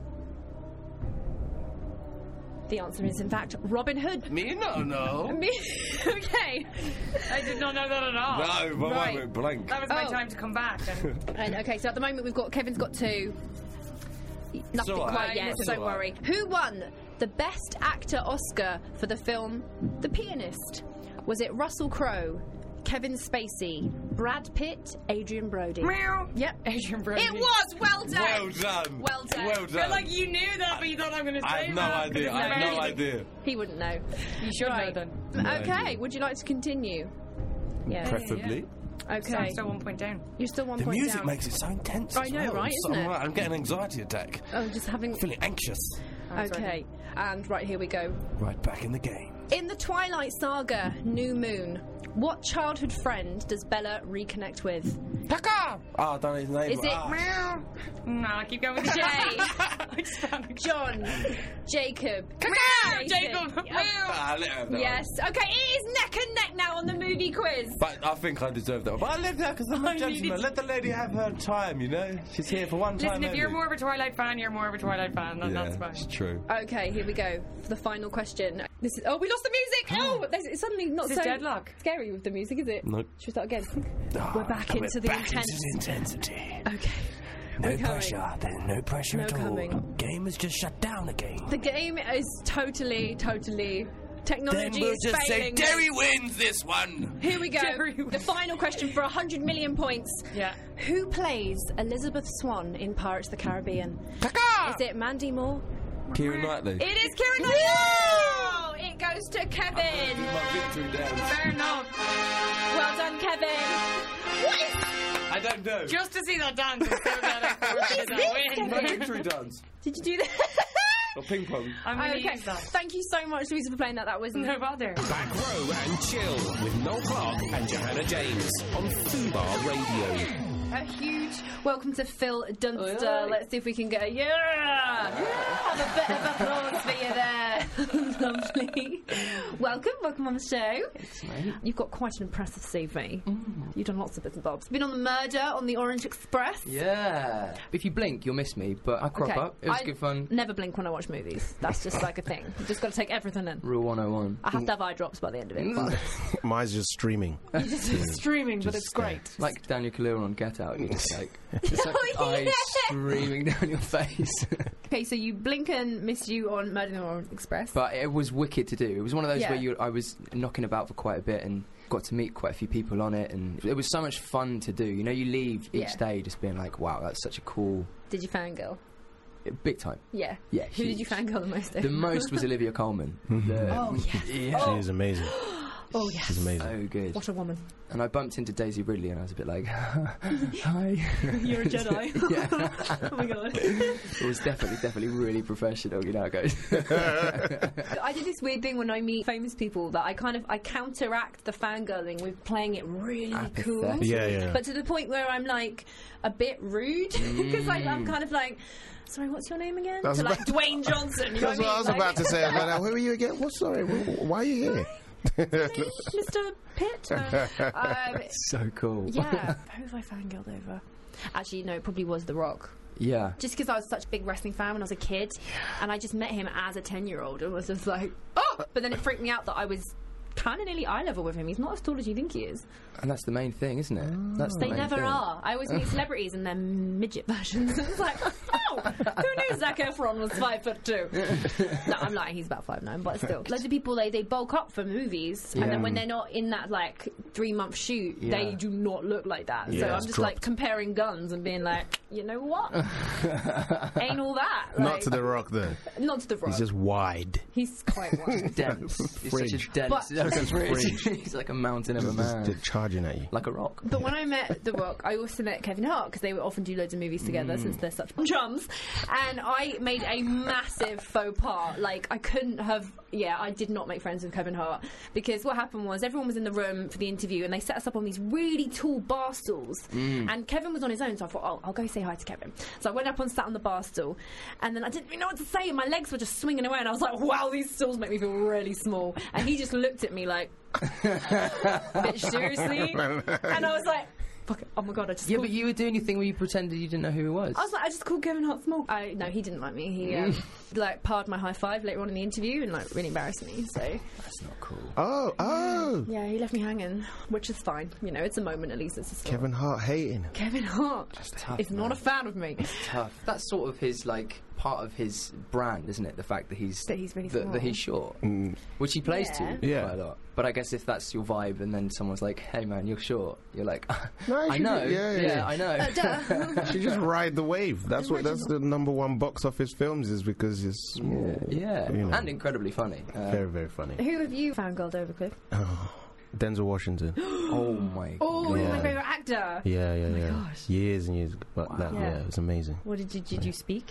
[SPEAKER 3] The answer is, in fact, Robin Hood.
[SPEAKER 6] Me? No, no.
[SPEAKER 3] Me- okay.
[SPEAKER 7] I did not know that at all.
[SPEAKER 6] No, my
[SPEAKER 3] Right.
[SPEAKER 6] mind went blank.
[SPEAKER 7] That was my
[SPEAKER 3] Oh.
[SPEAKER 7] time to come back. And
[SPEAKER 3] And okay, so at the moment we've got Kevin's got two. Nothing
[SPEAKER 6] all right.
[SPEAKER 3] quite yet,
[SPEAKER 6] It's
[SPEAKER 3] so don't
[SPEAKER 6] all right.
[SPEAKER 3] worry. Who won the Best Actor Oscar for the film The Pianist? Was it Russell Crowe, Kevin Spacey, Brad Pitt, Adrian Brody?
[SPEAKER 7] meow.
[SPEAKER 3] Yep.
[SPEAKER 7] Adrian Brody.
[SPEAKER 3] It was! Well done!
[SPEAKER 6] Well done.
[SPEAKER 3] Well done.
[SPEAKER 6] Well
[SPEAKER 7] I feel
[SPEAKER 6] done.
[SPEAKER 7] like you knew that, but you thought I'm going to say
[SPEAKER 6] I have no
[SPEAKER 7] that.
[SPEAKER 6] idea.
[SPEAKER 7] because
[SPEAKER 6] I have
[SPEAKER 7] it's
[SPEAKER 6] no
[SPEAKER 7] very-
[SPEAKER 6] idea.
[SPEAKER 3] He wouldn't know.
[SPEAKER 7] You should
[SPEAKER 3] Right.
[SPEAKER 7] know then.
[SPEAKER 6] No
[SPEAKER 3] okay,
[SPEAKER 6] idea.
[SPEAKER 3] would you like to continue? Yeah.
[SPEAKER 6] Preferably.
[SPEAKER 7] So I'm
[SPEAKER 3] Okay.
[SPEAKER 7] still one point down.
[SPEAKER 3] You're still one
[SPEAKER 6] The
[SPEAKER 3] point
[SPEAKER 6] music
[SPEAKER 3] down.
[SPEAKER 6] makes it so intense.
[SPEAKER 3] I
[SPEAKER 6] as
[SPEAKER 3] know,
[SPEAKER 6] well.
[SPEAKER 3] right,
[SPEAKER 6] I'm so-
[SPEAKER 3] isn't it?
[SPEAKER 6] I'm, right, I'm getting an anxiety attack.
[SPEAKER 3] Oh, just having.
[SPEAKER 6] I'm feeling anxious.
[SPEAKER 3] Okay, and right here we go.
[SPEAKER 6] Right back in the game.
[SPEAKER 3] In the Twilight Saga, New Moon, what childhood friend does Bella reconnect with?
[SPEAKER 6] Taka! Oh, I don't know his name.
[SPEAKER 3] Is it
[SPEAKER 6] Ah.
[SPEAKER 7] Meow. No, keep going with the
[SPEAKER 3] Jay,
[SPEAKER 7] I just found
[SPEAKER 3] John, Jacob,
[SPEAKER 7] Meow,
[SPEAKER 3] Jason?
[SPEAKER 7] Jacob. Meow.
[SPEAKER 6] Ah, let her have that
[SPEAKER 3] Yes. Okay, it is neck and neck now on the movie quiz.
[SPEAKER 6] one. But I think I deserve that one. But I let that because I'm a
[SPEAKER 7] I needed
[SPEAKER 6] gentleman.
[SPEAKER 7] to-
[SPEAKER 6] Let the lady have her time, you know? She's here for one time
[SPEAKER 7] Listen, if you're
[SPEAKER 6] only.
[SPEAKER 7] more of a Twilight fan, you're more of a Twilight fan. That,
[SPEAKER 6] Yeah,
[SPEAKER 7] that's fine.
[SPEAKER 6] it's true.
[SPEAKER 3] Okay, here we go for the final question. This is. Oh, we lost the music. Oh, there's- it's suddenly not
[SPEAKER 7] This
[SPEAKER 3] so
[SPEAKER 7] is deadlock.
[SPEAKER 3] scary with the music, is it?
[SPEAKER 6] Nope.
[SPEAKER 3] Should we start again?
[SPEAKER 6] Ah,
[SPEAKER 3] We're back
[SPEAKER 6] and
[SPEAKER 3] into
[SPEAKER 6] we're
[SPEAKER 3] the
[SPEAKER 6] back
[SPEAKER 3] intense.
[SPEAKER 6] into the intensity.
[SPEAKER 3] Okay.
[SPEAKER 6] No
[SPEAKER 3] We're coming.
[SPEAKER 6] pressure. There's no pressure
[SPEAKER 3] No
[SPEAKER 6] at all.
[SPEAKER 3] coming.
[SPEAKER 6] Game has just shut down again.
[SPEAKER 3] The game is totally, totally. Technology
[SPEAKER 6] Then we'll
[SPEAKER 3] is
[SPEAKER 6] just say
[SPEAKER 3] failing.
[SPEAKER 6] Derry wins this one.
[SPEAKER 3] Here we go.
[SPEAKER 7] Derry
[SPEAKER 3] The final question for one hundred million points.
[SPEAKER 7] Yeah.
[SPEAKER 3] Who plays Elizabeth Swann in Pirates of the Caribbean? Is it Mandy Moore?
[SPEAKER 6] Keira Knightley.
[SPEAKER 3] It is Keira Knightley! It goes to Kevin.
[SPEAKER 6] My victory dance.
[SPEAKER 7] Fair enough.
[SPEAKER 3] Well done, Kevin. What is
[SPEAKER 6] I don't know.
[SPEAKER 7] Just to see that dance, I'm so glad I forfeited that
[SPEAKER 6] My
[SPEAKER 7] win.
[SPEAKER 6] victory dance.
[SPEAKER 3] Did you do that?
[SPEAKER 6] Or ping pong.
[SPEAKER 7] I'm going to
[SPEAKER 3] Okay.
[SPEAKER 7] use that.
[SPEAKER 3] Thank you so much, Louisa, for playing that. That was
[SPEAKER 7] No bother.
[SPEAKER 1] Back row and chill with Noel Clark and Johanna James on Fubar Radio.
[SPEAKER 3] a huge welcome to Phil Dunster. Let's see if we can get a yeah. yeah. Have a bit of applause for you there. Lovely. Welcome, welcome on the show. You've got quite an impressive C V. Mm. You've done lots of bits and bobs. Been on The Murder on the Orange Express.
[SPEAKER 8] Yeah. If you blink, you'll miss me, but I crop
[SPEAKER 3] Okay.
[SPEAKER 8] up. It was
[SPEAKER 3] I
[SPEAKER 8] good fun.
[SPEAKER 3] Never blink when I watch movies. That's just like a thing. You've just got to take everything in.
[SPEAKER 8] Rule one oh one.
[SPEAKER 3] I have to have eye drops by the end of it. But
[SPEAKER 9] Mine's just streaming.
[SPEAKER 3] you're just streaming, but it's
[SPEAKER 9] Just, uh,
[SPEAKER 3] great.
[SPEAKER 8] Like Daniel Kaluuya on Get Out. You're just like, just like
[SPEAKER 3] Oh,
[SPEAKER 8] eyes
[SPEAKER 3] yeah.
[SPEAKER 8] streaming down your face.
[SPEAKER 3] Okay, so you blink and miss you on Murder on the Orient Express.
[SPEAKER 8] But it was wicked to do. It was one of those
[SPEAKER 3] Yeah.
[SPEAKER 8] where you, I was knocking about for quite a bit and got to meet quite a few people on it, and it was so much fun to do. You know, you leave each
[SPEAKER 3] Yeah.
[SPEAKER 8] day just being like, wow, that's such a cool,
[SPEAKER 3] Did you fangirl?
[SPEAKER 8] big time.
[SPEAKER 3] Yeah.
[SPEAKER 8] Yeah,
[SPEAKER 3] Who did
[SPEAKER 8] huge.
[SPEAKER 3] you fangirl the most?
[SPEAKER 8] The most was Olivia Colman. The-
[SPEAKER 3] Oh, yes.
[SPEAKER 8] yeah.
[SPEAKER 3] Oh.
[SPEAKER 9] She is amazing.
[SPEAKER 3] Oh, yes.
[SPEAKER 5] She's amazing.
[SPEAKER 8] So good.
[SPEAKER 3] What a woman.
[SPEAKER 8] And I bumped into Daisy Ridley and I was a bit like, hi.
[SPEAKER 3] You're a Jedi.
[SPEAKER 8] Yeah.
[SPEAKER 3] Oh my god.
[SPEAKER 8] It was definitely, definitely really professional, you know how it goes.
[SPEAKER 3] I did this weird thing when I meet famous people that I kind of I counteract the fangirling with playing it really cool.
[SPEAKER 8] Apathetic.
[SPEAKER 5] Yeah, yeah.
[SPEAKER 3] But to the point where I'm like a bit rude because like, I'm kind of like, sorry, what's your name again?
[SPEAKER 9] That's
[SPEAKER 3] to like
[SPEAKER 9] about-
[SPEAKER 3] Dwayne Johnson. You know
[SPEAKER 9] That's
[SPEAKER 3] what
[SPEAKER 9] what I
[SPEAKER 3] I
[SPEAKER 9] was
[SPEAKER 3] mean?
[SPEAKER 9] about
[SPEAKER 3] Like,
[SPEAKER 9] to say. I was like, where were you again? What? Sorry, wh- why are you here?
[SPEAKER 3] Mister Pitt. Uh, um,
[SPEAKER 8] So cool.
[SPEAKER 3] yeah. Who have I fangirled over? Actually, no, it probably was The Rock.
[SPEAKER 8] Yeah.
[SPEAKER 3] Just because I was such a big wrestling fan when I was a kid, and I just met him as a ten-year-old and was just like, oh! But then it freaked me out that I was kind of nearly eye level with him. He's not as tall as you think he is.
[SPEAKER 8] And that's the main thing, isn't it? That's the
[SPEAKER 3] They
[SPEAKER 8] main
[SPEAKER 3] never
[SPEAKER 8] thing.
[SPEAKER 3] are. I always meet celebrities and they're midget versions. It's like, oh, who knew Zac Efron was five foot two? No, I'm lying. He's about five nine, but still, loads of people they, they bulk up for movies,
[SPEAKER 8] Yeah.
[SPEAKER 3] and then when they're not in that like three month shoot,
[SPEAKER 8] Yeah.
[SPEAKER 3] they do not look like that. so
[SPEAKER 9] Yeah,
[SPEAKER 3] I'm
[SPEAKER 9] it's
[SPEAKER 3] just
[SPEAKER 9] dropped.
[SPEAKER 3] like comparing guns and being like, you know what? Ain't all that. Like,
[SPEAKER 9] Not to the Rock, then.
[SPEAKER 3] not to the Rock.
[SPEAKER 9] He's just wide.
[SPEAKER 3] He's quite wide.
[SPEAKER 8] Dense. He's such
[SPEAKER 9] Fridge.
[SPEAKER 8] a dense.
[SPEAKER 3] But-
[SPEAKER 8] fridge. He's like a mountain of a
[SPEAKER 9] Just,
[SPEAKER 8] man.
[SPEAKER 9] just charging at you.
[SPEAKER 8] Like a rock.
[SPEAKER 3] But when I met The Rock, I also met Kevin Hart because they would often do loads of movies together since they're such chums. And I made a massive faux pas. Like, I couldn't have... Yeah, I did not make friends with Kevin Hart because what happened was everyone was in the room for the interview and they set us up on these really tall bar stools. And Kevin was on his own, so I thought, oh, I'll go say hi to Kevin. So I went up and sat on the bar stool and then I didn't really know what to say and my legs were just swinging away and I was like, wow, these stools make me feel really small. And he just looked at me like... bitch, seriously? And I was like, fuck it, oh my god, I just
[SPEAKER 8] Yeah,
[SPEAKER 3] called,
[SPEAKER 8] but you were doing your thing where you pretended you didn't know who he was.
[SPEAKER 3] I was like, I just called Kevin Hart small. I no, he didn't like me. He um, like parred my high five later on in the interview and like really embarrassed me. So
[SPEAKER 8] That's not cool.
[SPEAKER 9] Oh, oh.
[SPEAKER 3] yeah, he left me hanging, which is fine. You know, it's a moment at least. It's a story.
[SPEAKER 9] Kevin Hart hating.
[SPEAKER 3] Kevin Hart
[SPEAKER 8] tough,
[SPEAKER 3] is not
[SPEAKER 8] man.
[SPEAKER 3] a fan of me.
[SPEAKER 8] Tough. That's sort of his like part of his brand, isn't it? The fact that he's
[SPEAKER 3] That he's really
[SPEAKER 8] that,
[SPEAKER 3] small.
[SPEAKER 8] that he's short,
[SPEAKER 9] Mm.
[SPEAKER 8] which he plays
[SPEAKER 3] Yeah.
[SPEAKER 8] to
[SPEAKER 9] Yeah.
[SPEAKER 8] quite a lot. But I guess if that's your vibe, and then someone's like, "Hey, man, you're short," you're like,
[SPEAKER 9] No,
[SPEAKER 8] "I
[SPEAKER 9] she
[SPEAKER 8] know,
[SPEAKER 9] did- yeah, yeah, yeah.
[SPEAKER 8] I know."
[SPEAKER 3] Uh, duh.
[SPEAKER 9] She just ride the wave. That's what. That's the number one box office films is because it's small.
[SPEAKER 8] yeah,
[SPEAKER 9] You know.
[SPEAKER 8] and incredibly funny. Uh,
[SPEAKER 9] Very, very funny.
[SPEAKER 3] Who have you fangirled over, Cliff?
[SPEAKER 9] Denzel Washington.
[SPEAKER 8] oh my
[SPEAKER 3] Oh,
[SPEAKER 8] god!
[SPEAKER 3] he's my
[SPEAKER 9] Yeah.
[SPEAKER 3] favourite actor.
[SPEAKER 9] Yeah, yeah, yeah.
[SPEAKER 3] gosh.
[SPEAKER 9] Years and years. But that,
[SPEAKER 3] Yeah.
[SPEAKER 9] yeah, it was amazing.
[SPEAKER 3] What did you did you speak?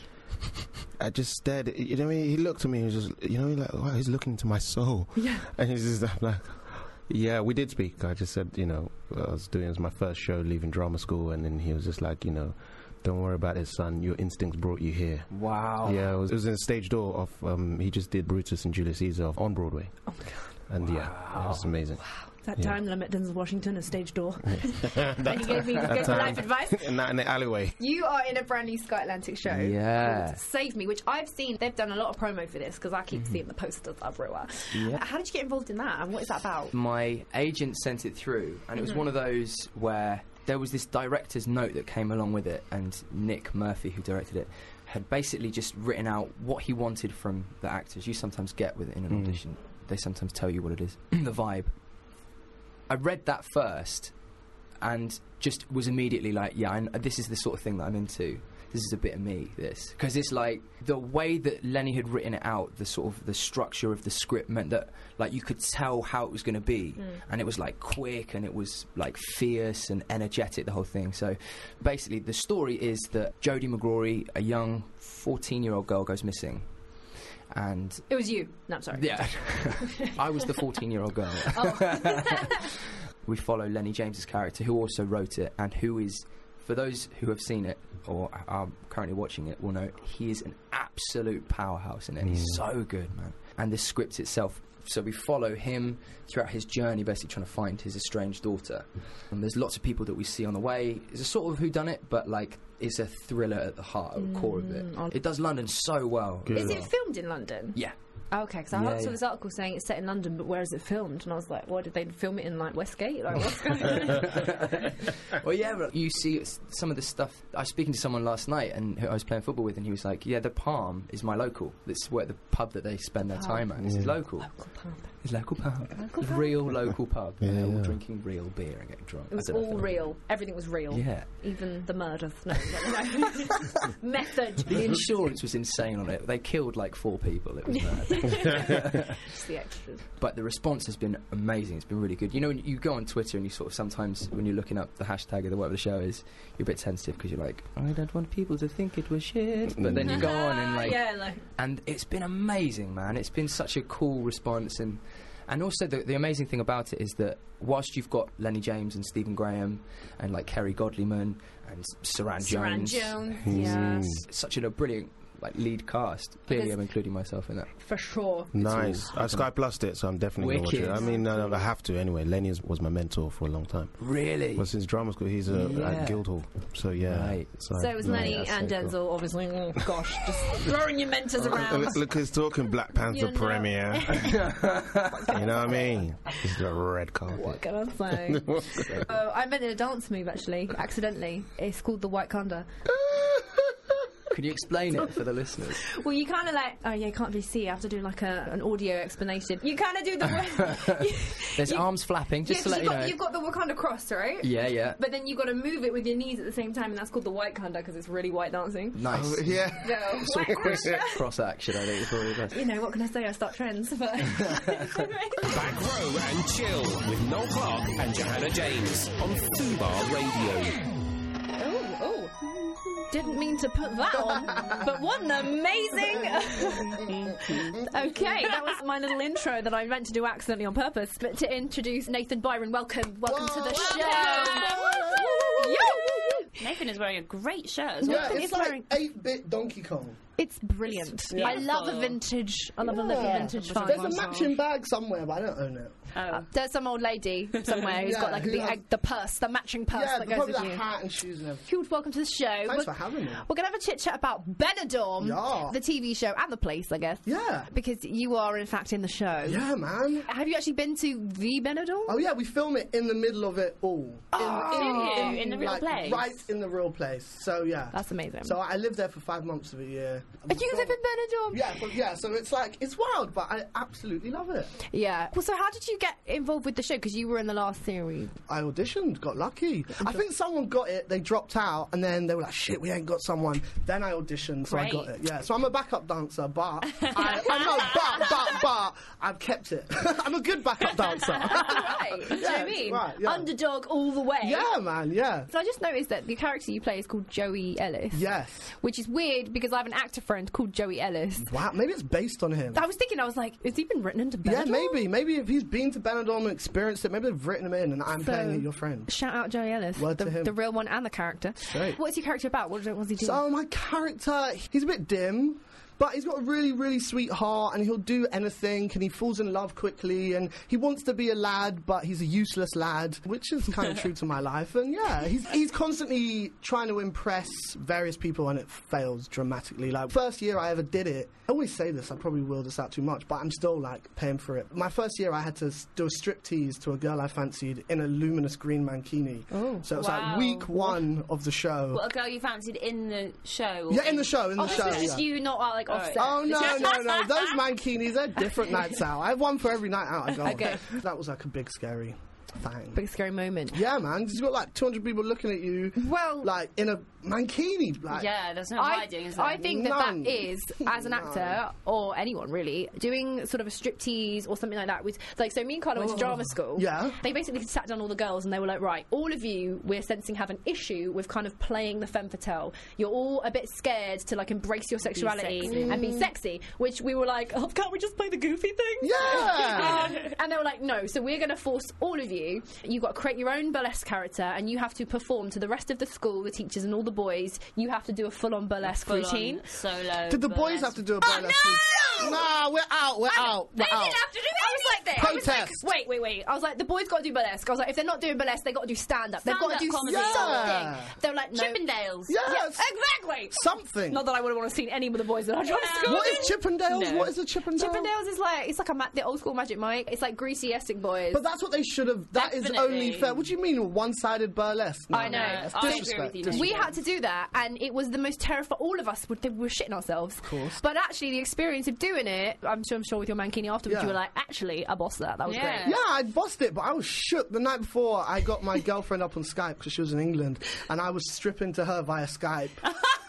[SPEAKER 9] I just stared. At, you know, what I mean? He looked at me. He was just, you know, like, wow, he's looking into my soul.
[SPEAKER 3] Yeah.
[SPEAKER 9] And he's just I'm like, yeah, we did speak. I just said, you know, I was doing it was my first show, leaving drama school, and then he was just like, you know, don't worry about it, son. Your instincts brought you here.
[SPEAKER 8] Wow.
[SPEAKER 9] Yeah, it was, it was in the stage door of. Um, he just did Brutus and Julius Caesar on Broadway.
[SPEAKER 3] Oh my god.
[SPEAKER 9] And yeah, it was amazing.
[SPEAKER 3] That
[SPEAKER 9] Yeah.
[SPEAKER 3] time that I met Denzel Washington at stage door. And he gave me
[SPEAKER 9] That
[SPEAKER 3] good
[SPEAKER 9] time.
[SPEAKER 3] life advice.
[SPEAKER 9] And that in the alleyway.
[SPEAKER 3] You are in a brand new Sky Atlantic show
[SPEAKER 8] Yeah.
[SPEAKER 3] called Save Me, which I've seen. They've done a lot of promo for this because I keep seeing the posters everywhere.
[SPEAKER 8] Yeah.
[SPEAKER 3] How did you get involved in that and what is that about?
[SPEAKER 8] My agent sent it through, and it was one of those where there was this director's note that came along with it, and Nick Murphy, who directed it, had basically just written out what he wanted from the actors. You sometimes get with it in an
[SPEAKER 9] Mm.
[SPEAKER 8] audition. They sometimes tell you what it is, the vibe. I read that first, and just was immediately like, yeah, I, this is the sort of thing that I'm into. This is a bit of me, this. Because it's like, the way that Lenny had written it out, the sort of, the structure of the script meant that, like, you could tell how it was going to be. And it was, like, quick, and it was, like, fierce and energetic, the whole thing. So, basically, the story is that Jodie McGrory, a young fourteen-year-old girl, goes missing. And
[SPEAKER 3] It was you. No, I'm sorry.
[SPEAKER 8] yeah, I was the fourteen-year-old girl.
[SPEAKER 3] Oh.
[SPEAKER 8] We follow Lenny James's character, who also wrote it, and who is, for those who have seen it or are currently watching it, will know he is an absolute powerhouse in it. He's so good, man. And the script itself. So we follow him throughout his journey, basically trying to find his estranged daughter. And there's lots of people that we see on the way. It's a sort of whodunit, but like it's a thriller at the heart, at the core of it. It does London so well.
[SPEAKER 9] Good.
[SPEAKER 3] Is it filmed in London?
[SPEAKER 8] Yeah.
[SPEAKER 3] Oh, okay, because I
[SPEAKER 8] Yeah,
[SPEAKER 3] saw
[SPEAKER 8] yeah.
[SPEAKER 3] this article saying it's set in London, but where is it filmed? And I was like, what, did they film it in, like, Westgate? Like, what's going on?
[SPEAKER 8] Well, yeah, but you see s- some of the stuff. I was speaking to someone last night, and who I was playing football with, and he was like, "Yeah, the Palm is my local. It's where the pub that they spend their
[SPEAKER 3] Pub.
[SPEAKER 8] time at. It's
[SPEAKER 9] Yeah.
[SPEAKER 8] local.
[SPEAKER 3] Local pub.
[SPEAKER 8] It's local pub.
[SPEAKER 3] Local pub.
[SPEAKER 8] Real local pub.
[SPEAKER 9] Yeah,
[SPEAKER 8] and they're all
[SPEAKER 9] yeah.
[SPEAKER 8] drinking real beer and getting drunk.
[SPEAKER 3] It was
[SPEAKER 8] I don't know
[SPEAKER 3] all
[SPEAKER 8] if they're-
[SPEAKER 3] real. Everything was real.
[SPEAKER 8] Yeah.
[SPEAKER 3] Even the murders. No, no, no. Method.
[SPEAKER 8] The insurance was insane on it. They killed like four people. It was mad.
[SPEAKER 3] Just the extras.
[SPEAKER 8] But the response has been amazing. It's been really good. You know, when you go on Twitter and you sort of sometimes, when you're looking up the hashtag of the whatever the show is, you're a bit sensitive because you're like, I don't want people to think it was shit. But then you go on and like,
[SPEAKER 3] yeah, like,
[SPEAKER 8] and it's been amazing, man. It's been such a cool response, and and also the the amazing thing about it is that whilst you've got Lenny James and Stephen Graham and like Kerry Godliman and Saran
[SPEAKER 3] Saran
[SPEAKER 8] Jones,
[SPEAKER 3] Jones, yeah,
[SPEAKER 8] it's such a brilliant like lead cast. Clearly,
[SPEAKER 3] Because-
[SPEAKER 8] I'm including myself in that.
[SPEAKER 3] for sure.
[SPEAKER 9] Nice.
[SPEAKER 8] all
[SPEAKER 9] I Sky Plused it, so I'm definitely going to watch
[SPEAKER 8] Wicked.
[SPEAKER 9] it. I mean, uh, I have to anyway. Lenny is- was my mentor for a long time.
[SPEAKER 8] Really?
[SPEAKER 9] Well, since drama school, he's uh,
[SPEAKER 8] Yeah.
[SPEAKER 9] at Guildhall. So, yeah.
[SPEAKER 8] Right.
[SPEAKER 3] So it was Lenny
[SPEAKER 8] that's
[SPEAKER 3] and
[SPEAKER 8] so
[SPEAKER 3] Denzel,
[SPEAKER 8] cool.
[SPEAKER 3] obviously. Oh, gosh, just throwing your mentors around.
[SPEAKER 9] Look, look who's talking Black Panther
[SPEAKER 3] You know.
[SPEAKER 9] premiere. You know what I mean? It's the red carpet.
[SPEAKER 3] What can I say? Oh, I invented a dance move, actually, accidentally. It's called the White Kanda.
[SPEAKER 8] Can you explain it for the listeners?
[SPEAKER 3] Well, you kind of like, oh yeah, you can't really see. I have to do like a, an audio explanation. You kind of do the.
[SPEAKER 8] There's
[SPEAKER 3] you,
[SPEAKER 8] arms flapping, just
[SPEAKER 3] yeah,
[SPEAKER 8] to let
[SPEAKER 3] you've
[SPEAKER 8] you
[SPEAKER 3] got,
[SPEAKER 8] know.
[SPEAKER 3] You've got the Wakanda cross, right?
[SPEAKER 8] Yeah, yeah.
[SPEAKER 3] But then you've got to move it with your knees at the same time, and that's called the White Kanda because it's really white dancing.
[SPEAKER 8] Nice.
[SPEAKER 9] Oh, yeah.
[SPEAKER 3] So,
[SPEAKER 8] Sort of cross, cross action, I think is probably the best.
[SPEAKER 3] you know, what can I say? I start trends. But
[SPEAKER 1] Back row and chill with Noel Clark and Johanna James on Fubar Radio.
[SPEAKER 3] oh, oh. Didn't mean to put that on, but what an amazing. Okay, that was my little intro that I meant to do accidentally on purpose. But to introduce Nathan Byron, welcome, welcome to the show. Yo!
[SPEAKER 10] Nathan is wearing a great shirt as well.
[SPEAKER 11] Yeah,
[SPEAKER 3] Nathan
[SPEAKER 11] it's
[SPEAKER 3] is
[SPEAKER 11] like
[SPEAKER 3] wearing-
[SPEAKER 11] eight-bit Donkey Kong.
[SPEAKER 3] It's brilliant.
[SPEAKER 11] Yeah.
[SPEAKER 3] I love a vintage. I love a little
[SPEAKER 11] Yeah.
[SPEAKER 3] vintage
[SPEAKER 11] There's
[SPEAKER 3] find.
[SPEAKER 11] a matching bag somewhere, but I don't own it.
[SPEAKER 10] Oh.
[SPEAKER 3] There's some old lady somewhere who's
[SPEAKER 11] Yeah,
[SPEAKER 3] got like
[SPEAKER 11] who
[SPEAKER 3] the,
[SPEAKER 11] has-
[SPEAKER 3] the purse, the matching purse
[SPEAKER 11] yeah,
[SPEAKER 3] that
[SPEAKER 11] but
[SPEAKER 3] goes
[SPEAKER 11] probably
[SPEAKER 3] with
[SPEAKER 11] that
[SPEAKER 3] you.
[SPEAKER 11] hat and shoes and everything.
[SPEAKER 3] Huge welcome to the show.
[SPEAKER 11] Thanks
[SPEAKER 3] We're-
[SPEAKER 11] for having me.
[SPEAKER 3] We're going to have a chit chat about Benidorm,
[SPEAKER 11] Yeah.
[SPEAKER 3] the T V show, and the place, I guess.
[SPEAKER 11] Yeah.
[SPEAKER 3] Because you are, in fact, in the show.
[SPEAKER 11] Yeah, man.
[SPEAKER 3] Have you actually been to the Benidorm?
[SPEAKER 11] Oh yeah, we film it in the middle of it all.
[SPEAKER 3] Oh,
[SPEAKER 10] do you? In the real
[SPEAKER 11] like,
[SPEAKER 10] place?
[SPEAKER 11] Right in the real place. So yeah.
[SPEAKER 3] That's amazing.
[SPEAKER 11] So I lived there for five months of a year.
[SPEAKER 3] And you live in Benidorm?
[SPEAKER 11] Yeah, but yeah. So it's like it's wild, but I absolutely love it.
[SPEAKER 3] Yeah. Well, so how did you get involved with the show? Because you were in the last series.
[SPEAKER 11] I auditioned, got lucky. I think someone got it, they dropped out, and then they were like, shit, we ain't got someone. Then I auditioned, so I got
[SPEAKER 10] Great.
[SPEAKER 11] it. Yeah, so I'm a backup dancer, but I, I know, but, but, but, I've kept it. I'm a good backup dancer.
[SPEAKER 3] Right. Do you know what I
[SPEAKER 11] Yeah,
[SPEAKER 3] mean?
[SPEAKER 11] right, yeah.
[SPEAKER 3] Underdog all the way.
[SPEAKER 11] Yeah, man, yeah.
[SPEAKER 3] So I just noticed that the character you play is called Joey Ellis.
[SPEAKER 11] Yes.
[SPEAKER 3] Which is weird because I have an actor friend called Joey Ellis.
[SPEAKER 11] Wow, maybe it's based on him.
[SPEAKER 3] I was thinking, I was like, has he been written into Benidorm?
[SPEAKER 11] Yeah, maybe. Maybe if he's been to Benidorm and experienced it, maybe they've written him in and I'm
[SPEAKER 3] So-
[SPEAKER 11] playing your friend.
[SPEAKER 3] Shout out Joey Ellis,
[SPEAKER 11] Word
[SPEAKER 3] the,
[SPEAKER 11] to him.
[SPEAKER 3] the real one and the character.
[SPEAKER 11] Great.
[SPEAKER 3] What's your character about? What does he do?
[SPEAKER 11] So my character, he's a bit dim, but he's got a really, really sweet heart, and he'll do anything, and he falls in love quickly, and he wants to be a lad, but he's a useless lad, which is kind of true to my life. And yeah, he's he's constantly trying to impress various people, and it fails dramatically. Like first year I ever did it, I always say this, I probably will this out too much, but I'm still like paying for it. My first year I had to s- do a striptease to a girl I fancied in a luminous green mankini.
[SPEAKER 3] Oh.
[SPEAKER 11] So it was
[SPEAKER 10] Wow.
[SPEAKER 11] like week one of the show.
[SPEAKER 10] What, a girl you fancied in the show? or
[SPEAKER 11] Yeah, in the show, in the
[SPEAKER 3] Oh, this
[SPEAKER 11] show.
[SPEAKER 3] was just
[SPEAKER 11] yeah.
[SPEAKER 3] you, not uh, like offset.
[SPEAKER 11] Oh no, no, no! Those mankinis, they're different nights out. I have one for every night out I go. on.
[SPEAKER 3] Okay.
[SPEAKER 11] That was like a big scary thing.
[SPEAKER 3] Big scary moment.
[SPEAKER 11] Yeah, man. You've got like two hundred people looking at you,
[SPEAKER 3] Well,
[SPEAKER 11] like in a mankini. Like,
[SPEAKER 10] Yeah, there's no
[SPEAKER 3] I,
[SPEAKER 10] hiding, is there?
[SPEAKER 3] I think that
[SPEAKER 11] None.
[SPEAKER 3] that is, as an actor, or anyone really, doing sort of a striptease or something like that with, like, so me and Carla went to drama school.
[SPEAKER 11] Yeah.
[SPEAKER 3] They basically sat down all the girls and they were like, right, all of you, we're sensing have an issue with kind of playing the femme fatale. You're all a bit scared to, like, embrace your sexuality
[SPEAKER 10] sexy.
[SPEAKER 3] and be sexy, which we were like, oh, can't we just play the goofy thing?
[SPEAKER 11] Yeah.
[SPEAKER 3] Um, and they were like, no, so we're going to force all of you, you've got to create your own burlesque character and you have to perform to the rest of the school, the teachers and all the boys. You have to do a full-on burlesque
[SPEAKER 10] Full-on
[SPEAKER 3] routine.
[SPEAKER 10] solo.
[SPEAKER 11] Did the boys
[SPEAKER 10] burlesque.
[SPEAKER 11] have to do a burlesque?
[SPEAKER 3] no!
[SPEAKER 11] Nah, we're out. We're out. We're
[SPEAKER 3] They
[SPEAKER 11] out.
[SPEAKER 3] didn't have to do it. I was like, this. I was like,
[SPEAKER 11] Protest.
[SPEAKER 3] wait, wait, wait. I was like, the boys got to do burlesque. I was like, if they're not doing burlesque, they got to do stand-up. They've got to do
[SPEAKER 10] Stand-up
[SPEAKER 3] something.
[SPEAKER 10] comedy.
[SPEAKER 11] Yeah.
[SPEAKER 3] They were like, no.
[SPEAKER 10] Chippendales.
[SPEAKER 11] Yes.
[SPEAKER 3] Exactly.
[SPEAKER 11] Something.
[SPEAKER 3] Not that I would have want to seen any of the boys that I tried to school.
[SPEAKER 11] What is Chippendales?
[SPEAKER 10] No.
[SPEAKER 11] What is a Chippendale?
[SPEAKER 3] Chippendales is like, it's like a ma- the old school Magic Mike. It's like greasy Essex boys.
[SPEAKER 11] But that's what they should have. That is
[SPEAKER 10] Definitely.
[SPEAKER 11] only fair. What do you mean a one-sided burlesque? No,
[SPEAKER 3] I know.
[SPEAKER 11] That's
[SPEAKER 10] I agree
[SPEAKER 11] disrespect.
[SPEAKER 10] with you.
[SPEAKER 3] we had to do that, and it was the most terrifying. All of us were, they were shitting ourselves. Of
[SPEAKER 11] course.
[SPEAKER 3] But actually, the experience of doing it, I'm sure, I'm sure with your mankini afterwards,
[SPEAKER 11] Yeah.
[SPEAKER 3] you were like, actually, I bossed that. That was
[SPEAKER 10] Yeah.
[SPEAKER 3] great.
[SPEAKER 11] Yeah, I bossed it, but I was shook the night before. I got my girlfriend up on Skype because she was in England, and I was stripping to her via Skype.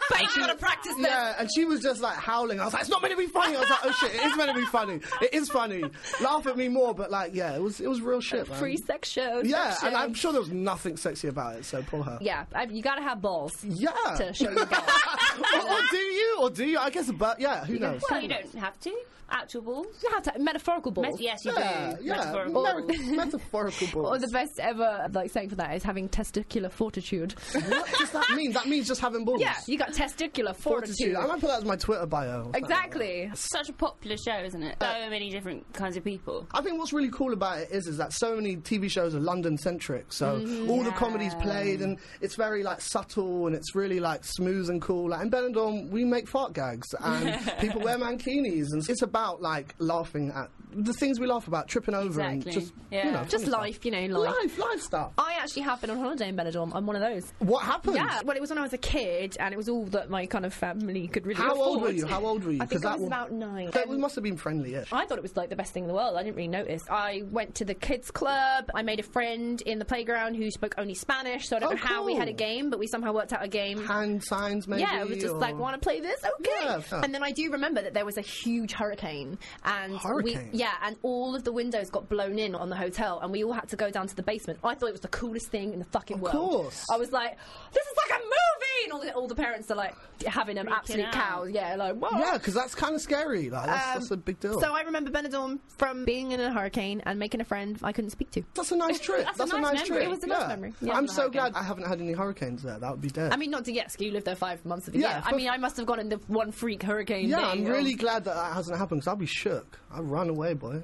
[SPEAKER 3] But you gotta practice this.
[SPEAKER 11] Yeah, and she was just like howling. I was like, it's not meant to be funny. I was like, oh shit, it is meant to be funny. It is funny. Laugh at me more, but like, yeah, it was it was real shit, man.
[SPEAKER 3] Free sex show.
[SPEAKER 11] Yeah,
[SPEAKER 3] sex
[SPEAKER 11] and
[SPEAKER 3] show.
[SPEAKER 11] I'm sure there was nothing sexy about it, so poor her.
[SPEAKER 3] Yeah, I, you gotta have balls.
[SPEAKER 11] Yeah.
[SPEAKER 3] To show your balls.
[SPEAKER 11] or, or do you? Or do you? I guess, but yeah, who knows?
[SPEAKER 10] Well, you don't have to. Actual balls.
[SPEAKER 3] You have to metaphorical balls.
[SPEAKER 10] Met- yes, you
[SPEAKER 11] Yeah,
[SPEAKER 10] do.
[SPEAKER 11] yeah,
[SPEAKER 10] Metaphorical
[SPEAKER 11] mer-
[SPEAKER 10] balls.
[SPEAKER 11] metaphorical balls.
[SPEAKER 3] Or the best ever like saying for that is having testicular fortitude.
[SPEAKER 11] What does that mean? That means just having balls.
[SPEAKER 3] Yeah, you got testicular fortitude.
[SPEAKER 11] Fortitude. I might put that as my Twitter bio.
[SPEAKER 3] Exactly.
[SPEAKER 10] Such a popular show, isn't it? So many different kinds of people.
[SPEAKER 11] I think what's really cool about it is is that so many T V shows are London centric. So all the comedy's played and it's very like subtle and it's really like smooth and cool. Like in Benidorm, we make fart gags and people wear mankinis and it's about like laughing at the things we laugh about, tripping over
[SPEAKER 10] Exactly.
[SPEAKER 11] and just
[SPEAKER 10] Yeah.
[SPEAKER 11] you know,
[SPEAKER 3] Just
[SPEAKER 11] funny
[SPEAKER 3] life,
[SPEAKER 11] stuff.
[SPEAKER 3] you know, life.
[SPEAKER 11] life, life stuff.
[SPEAKER 3] I actually have been on holiday in Benidorm. I'm one of those.
[SPEAKER 11] What happened?
[SPEAKER 3] Yeah, well, it was when I was a kid, and it was all that my kind of family could really
[SPEAKER 11] How
[SPEAKER 3] afford.
[SPEAKER 11] old were you? How old were you?
[SPEAKER 3] I think
[SPEAKER 11] 'Cause
[SPEAKER 3] I
[SPEAKER 11] that
[SPEAKER 3] was
[SPEAKER 11] will-
[SPEAKER 3] about nine.
[SPEAKER 11] That we must have been friendly-ish.
[SPEAKER 3] I thought it was like the best thing in the world. I didn't really notice. I went to the kids club. I made a friend in the playground who spoke only Spanish, so I don't
[SPEAKER 11] Oh,
[SPEAKER 3] know how we
[SPEAKER 11] cool.
[SPEAKER 3] had a game, but we somehow worked out a game.
[SPEAKER 11] Hand signs, maybe.
[SPEAKER 3] Yeah, it was just
[SPEAKER 11] or-
[SPEAKER 3] like, want to play this? Okay.
[SPEAKER 11] Yeah, fair.
[SPEAKER 3] And then I do remember that there was a huge hurricane, and
[SPEAKER 11] Hurricane?
[SPEAKER 3] we, yeah, and all of the windows got blown in on the hotel, and we all had to go down to the basement. I thought it was the coolest thing in the fucking
[SPEAKER 11] Of
[SPEAKER 3] world.
[SPEAKER 11] course.
[SPEAKER 3] I was like, this is like a movie, and all the, all the parents are like having an
[SPEAKER 10] Freaking
[SPEAKER 3] absolute
[SPEAKER 10] out.
[SPEAKER 3] cows. Yeah, like what?
[SPEAKER 11] Yeah, because that's kind of scary. Like that's,
[SPEAKER 3] Um,
[SPEAKER 11] that's a big deal.
[SPEAKER 3] So I remember Benidorm from being in a hurricane and making a friend I couldn't speak to.
[SPEAKER 11] That's a nice trip.
[SPEAKER 10] That's a
[SPEAKER 11] a
[SPEAKER 10] nice
[SPEAKER 11] nice
[SPEAKER 10] memory.
[SPEAKER 11] trip.
[SPEAKER 3] It was a nice
[SPEAKER 11] yeah.
[SPEAKER 3] memory. Yeah.
[SPEAKER 11] I'm
[SPEAKER 10] From the
[SPEAKER 11] so
[SPEAKER 10] hurricane.
[SPEAKER 11] glad I haven't had any hurricanes there. That would be dead.
[SPEAKER 3] I mean, not to get you lived there five months of the
[SPEAKER 11] Yeah,
[SPEAKER 3] year. I
[SPEAKER 11] but-
[SPEAKER 3] mean, I must have gone in the one freak hurricane.
[SPEAKER 11] yeah,
[SPEAKER 3] thing
[SPEAKER 11] I'm
[SPEAKER 3] of-
[SPEAKER 11] really glad that that hasn't happened because I'll be shook. I'll run away, boy.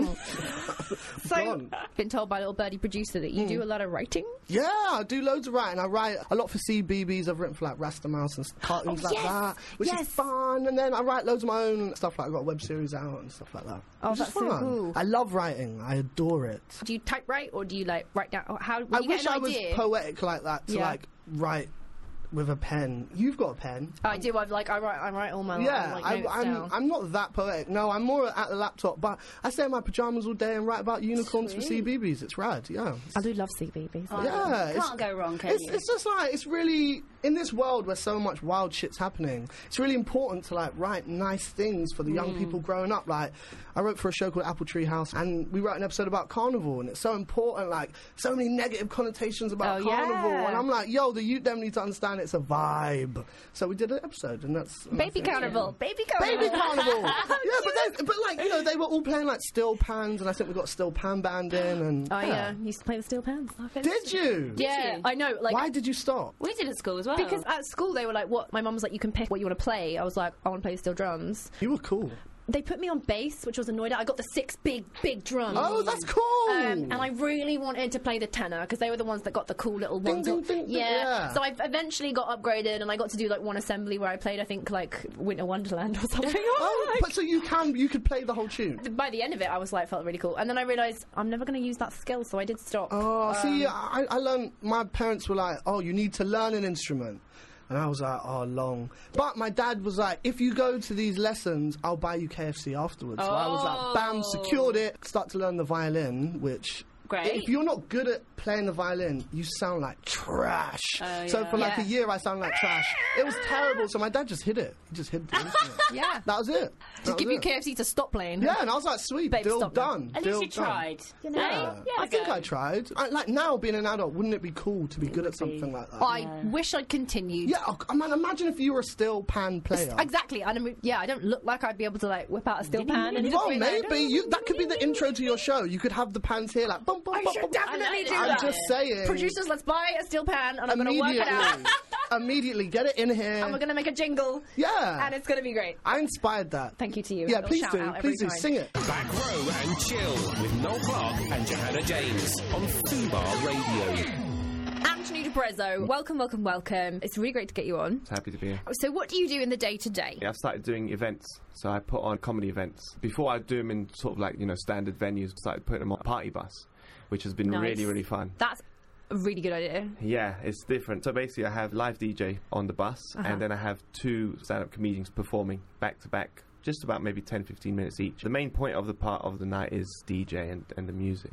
[SPEAKER 3] So,
[SPEAKER 11] Gone.
[SPEAKER 3] been told by a little birdie producer that you do a lot of writing.
[SPEAKER 11] Yeah, I do loads of writing. I write a lot for C B B S. I've written for like Rasta Mouse and cartoons
[SPEAKER 3] Oh,
[SPEAKER 11] like
[SPEAKER 3] yes,
[SPEAKER 11] that, which
[SPEAKER 3] yes.
[SPEAKER 11] is fun. And then I write loads of my own stuff. Like I've got a web series out and stuff like that.
[SPEAKER 3] Oh,
[SPEAKER 11] which
[SPEAKER 3] that's
[SPEAKER 11] is
[SPEAKER 3] so
[SPEAKER 11] fun.
[SPEAKER 3] cool.
[SPEAKER 11] I love writing. I adore it.
[SPEAKER 3] Do you typewrite or do you like write down? How when
[SPEAKER 11] I
[SPEAKER 3] you
[SPEAKER 11] wish
[SPEAKER 3] get
[SPEAKER 11] I
[SPEAKER 3] an
[SPEAKER 11] was
[SPEAKER 3] idea?
[SPEAKER 11] poetic like that to
[SPEAKER 3] Yeah.
[SPEAKER 11] like write with a pen. You've got a pen.
[SPEAKER 3] I do. I've like I write. I write all my
[SPEAKER 11] Yeah,
[SPEAKER 3] like,
[SPEAKER 11] I,
[SPEAKER 3] notes
[SPEAKER 11] I'm,
[SPEAKER 3] down.
[SPEAKER 11] I'm not that poetic. No, I'm more at the laptop, but I stay in my pajamas all day and write about unicorns for C B B S. It's rad, yeah.
[SPEAKER 3] I do love C B B S.
[SPEAKER 10] Oh,
[SPEAKER 11] Yeah, it's-
[SPEAKER 10] Can't go wrong, can
[SPEAKER 11] It's,
[SPEAKER 10] you?
[SPEAKER 11] it's just like, it's really, in this world where so much wild shit's happening, it's really important to like write nice things for the young
[SPEAKER 3] Mm.
[SPEAKER 11] people growing up. Like, I wrote for a show called Apple Tree House and we wrote an episode about carnival and it's so important, like, so many negative connotations about
[SPEAKER 3] Oh,
[SPEAKER 11] carnival.
[SPEAKER 3] yeah.
[SPEAKER 11] And I'm like, yo, the youth them need to understand it's a vibe. So we did an episode and that's... and
[SPEAKER 3] Baby
[SPEAKER 11] that's it.
[SPEAKER 3] carnival. Baby carnival.
[SPEAKER 11] Baby carnival. yeah, but, they, but like, you know, they were all playing like steel pans and I think we got a steel pan band in and...
[SPEAKER 3] I uh, used to play the steel pans.
[SPEAKER 11] Did you?
[SPEAKER 3] Yeah,
[SPEAKER 10] you?
[SPEAKER 3] I know. Like,
[SPEAKER 11] Why did you stop?
[SPEAKER 10] We did at school as well.
[SPEAKER 3] because at school they were like, "What?" My mum was like, "You can pick what you want to play." I was like, "I want to play the steel drums."
[SPEAKER 11] You were cool.
[SPEAKER 3] They put me on bass, which I was annoyed at. I got the six big, big drums.
[SPEAKER 11] Oh, that's cool.
[SPEAKER 3] Um, and I really wanted to play the tenor because they were the ones that got the cool little
[SPEAKER 11] Ding,
[SPEAKER 3] ones.
[SPEAKER 11] ding, ding, ding,
[SPEAKER 3] yeah.
[SPEAKER 11] yeah.
[SPEAKER 3] So I eventually got upgraded, and I got to do like one assembly where I played, I think, like Winter Wonderland or something.
[SPEAKER 11] Oh, but so you can you could play the whole tune.
[SPEAKER 3] By the end of it, I was like, felt really cool. And then I realised I'm never going to use that skill, so I did stop.
[SPEAKER 11] Oh, see,
[SPEAKER 3] Um,
[SPEAKER 11] I, I learned. My parents were like, "Oh, you need to learn an instrument," and I was like, "Oh, long." But my dad was like, "If you go to these lessons, I'll buy you K F C afterwards." So I was like, "Bam!" Secured it. Start to learn the violin, which.
[SPEAKER 10] Great.
[SPEAKER 11] If you're not good at playing the violin, you sound like trash.
[SPEAKER 10] Oh,
[SPEAKER 11] So
[SPEAKER 10] yeah.
[SPEAKER 11] for like
[SPEAKER 3] Yeah.
[SPEAKER 11] a year, I sounded like trash. It was terrible. So my dad just hid it. He just hid the instrument.
[SPEAKER 3] yeah.
[SPEAKER 11] That was it. That
[SPEAKER 3] Just
[SPEAKER 11] was
[SPEAKER 3] give you
[SPEAKER 11] it.
[SPEAKER 3] K F C to stop playing.
[SPEAKER 11] Yeah, and I was like, sweet,
[SPEAKER 3] Babe,
[SPEAKER 11] deal
[SPEAKER 3] stop now.
[SPEAKER 11] done.
[SPEAKER 10] At
[SPEAKER 11] deal
[SPEAKER 10] least you
[SPEAKER 11] done.
[SPEAKER 10] tried.
[SPEAKER 3] You know?
[SPEAKER 11] Yeah,
[SPEAKER 10] Yeah,
[SPEAKER 11] I think
[SPEAKER 10] go.
[SPEAKER 11] I tried. I, like now, being an adult, wouldn't it be cool to be good at something like that?
[SPEAKER 3] I wish I'd continued.
[SPEAKER 11] yeah, I mean, imagine if you were a steel pan player.
[SPEAKER 3] Exactly. I don't, yeah, I don't look like I'd be able to like whip out a steel pan and just
[SPEAKER 11] Well,
[SPEAKER 3] be like,
[SPEAKER 11] maybe you, that could be the intro to your show. You could have the pans here, like boom, boom,
[SPEAKER 3] I
[SPEAKER 11] boom,
[SPEAKER 3] should
[SPEAKER 11] boom.
[SPEAKER 3] definitely do
[SPEAKER 11] I'm
[SPEAKER 3] that.
[SPEAKER 11] just saying.
[SPEAKER 3] Producers, let's buy a steel pan and I'm going to work it
[SPEAKER 11] Immediately,
[SPEAKER 3] out.
[SPEAKER 11] immediately get it in here.
[SPEAKER 3] And we're going to make a jingle.
[SPEAKER 11] Yeah,
[SPEAKER 3] And it's going to be great.
[SPEAKER 11] I inspired that.
[SPEAKER 3] Thank you to you.
[SPEAKER 11] Yeah,
[SPEAKER 3] A little
[SPEAKER 11] please
[SPEAKER 3] shout
[SPEAKER 11] do,
[SPEAKER 3] out every
[SPEAKER 11] please do,
[SPEAKER 3] time.
[SPEAKER 11] sing it.
[SPEAKER 1] Back row and chill with Noel Clark and Johanna James on Fubar Radio.
[SPEAKER 3] Anthony DePrezzo, welcome, welcome, welcome. It's really great to get you on.
[SPEAKER 12] Happy to be here.
[SPEAKER 3] So, what do you do in the day to day?
[SPEAKER 12] Yeah, I've started doing events, so I put on comedy events. Before I do them in sort of like, you know, standard venues, I started putting them on a party bus, which has been
[SPEAKER 3] Nice.
[SPEAKER 12] really, really fun.
[SPEAKER 3] That's a really good idea.
[SPEAKER 12] Yeah, it's different. So basically I have live D J on the bus,
[SPEAKER 3] Uh-huh.
[SPEAKER 12] and then I have two stand-up comedians performing back to back, just about maybe ten, fifteen minutes each. The main point of the part of the night is D J and, and the music.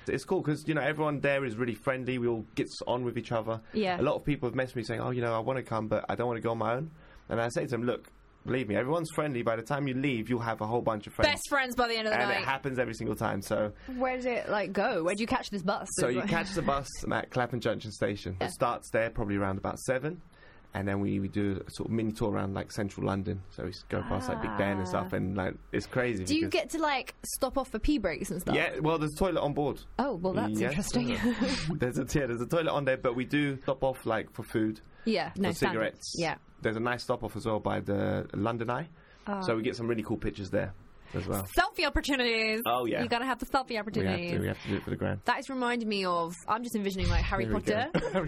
[SPEAKER 12] It's cool because, you know, everyone there is really friendly. We all get on with each other.
[SPEAKER 3] Yeah.
[SPEAKER 12] A lot of people have messaged me saying, oh, you know, I want to come, but I don't want to go on my own. And I say to them, look, believe me, everyone's friendly. By the time you leave, you'll have a whole bunch of friends.
[SPEAKER 3] Best friends by the end of the
[SPEAKER 12] and
[SPEAKER 3] night.
[SPEAKER 12] it happens every single time. So
[SPEAKER 3] Where does it like go? Where do you catch this bus?
[SPEAKER 12] so you catch the bus at Clapham Junction Station.
[SPEAKER 3] Yeah.
[SPEAKER 12] It starts there probably around about seven. And then we, we do a sort of mini tour around like central London. So we go past like Big Ben and stuff, and like it's crazy.
[SPEAKER 3] Do you
[SPEAKER 12] because-
[SPEAKER 3] get to like stop off for pee breaks and stuff?
[SPEAKER 12] Yeah, well, there's a toilet on board.
[SPEAKER 3] Oh, well, that's
[SPEAKER 12] Yes.
[SPEAKER 3] interesting.
[SPEAKER 12] there's a yeah, there's a toilet on there, but we do stop off like for food,
[SPEAKER 3] yeah, no
[SPEAKER 12] for
[SPEAKER 3] standard.
[SPEAKER 12] cigarettes.
[SPEAKER 3] Yeah.
[SPEAKER 12] There's a nice stop off as well by the London Eye,
[SPEAKER 3] Oh.
[SPEAKER 12] so we get some really cool pictures there as well.
[SPEAKER 3] Selfie opportunities.
[SPEAKER 12] Oh, yeah.
[SPEAKER 3] You gotta have the selfie
[SPEAKER 12] We have
[SPEAKER 3] opportunities.
[SPEAKER 12] to, we have to do it for the grand.
[SPEAKER 3] That is reminding me of. I'm just envisioning like Harry
[SPEAKER 12] Here we
[SPEAKER 3] Potter.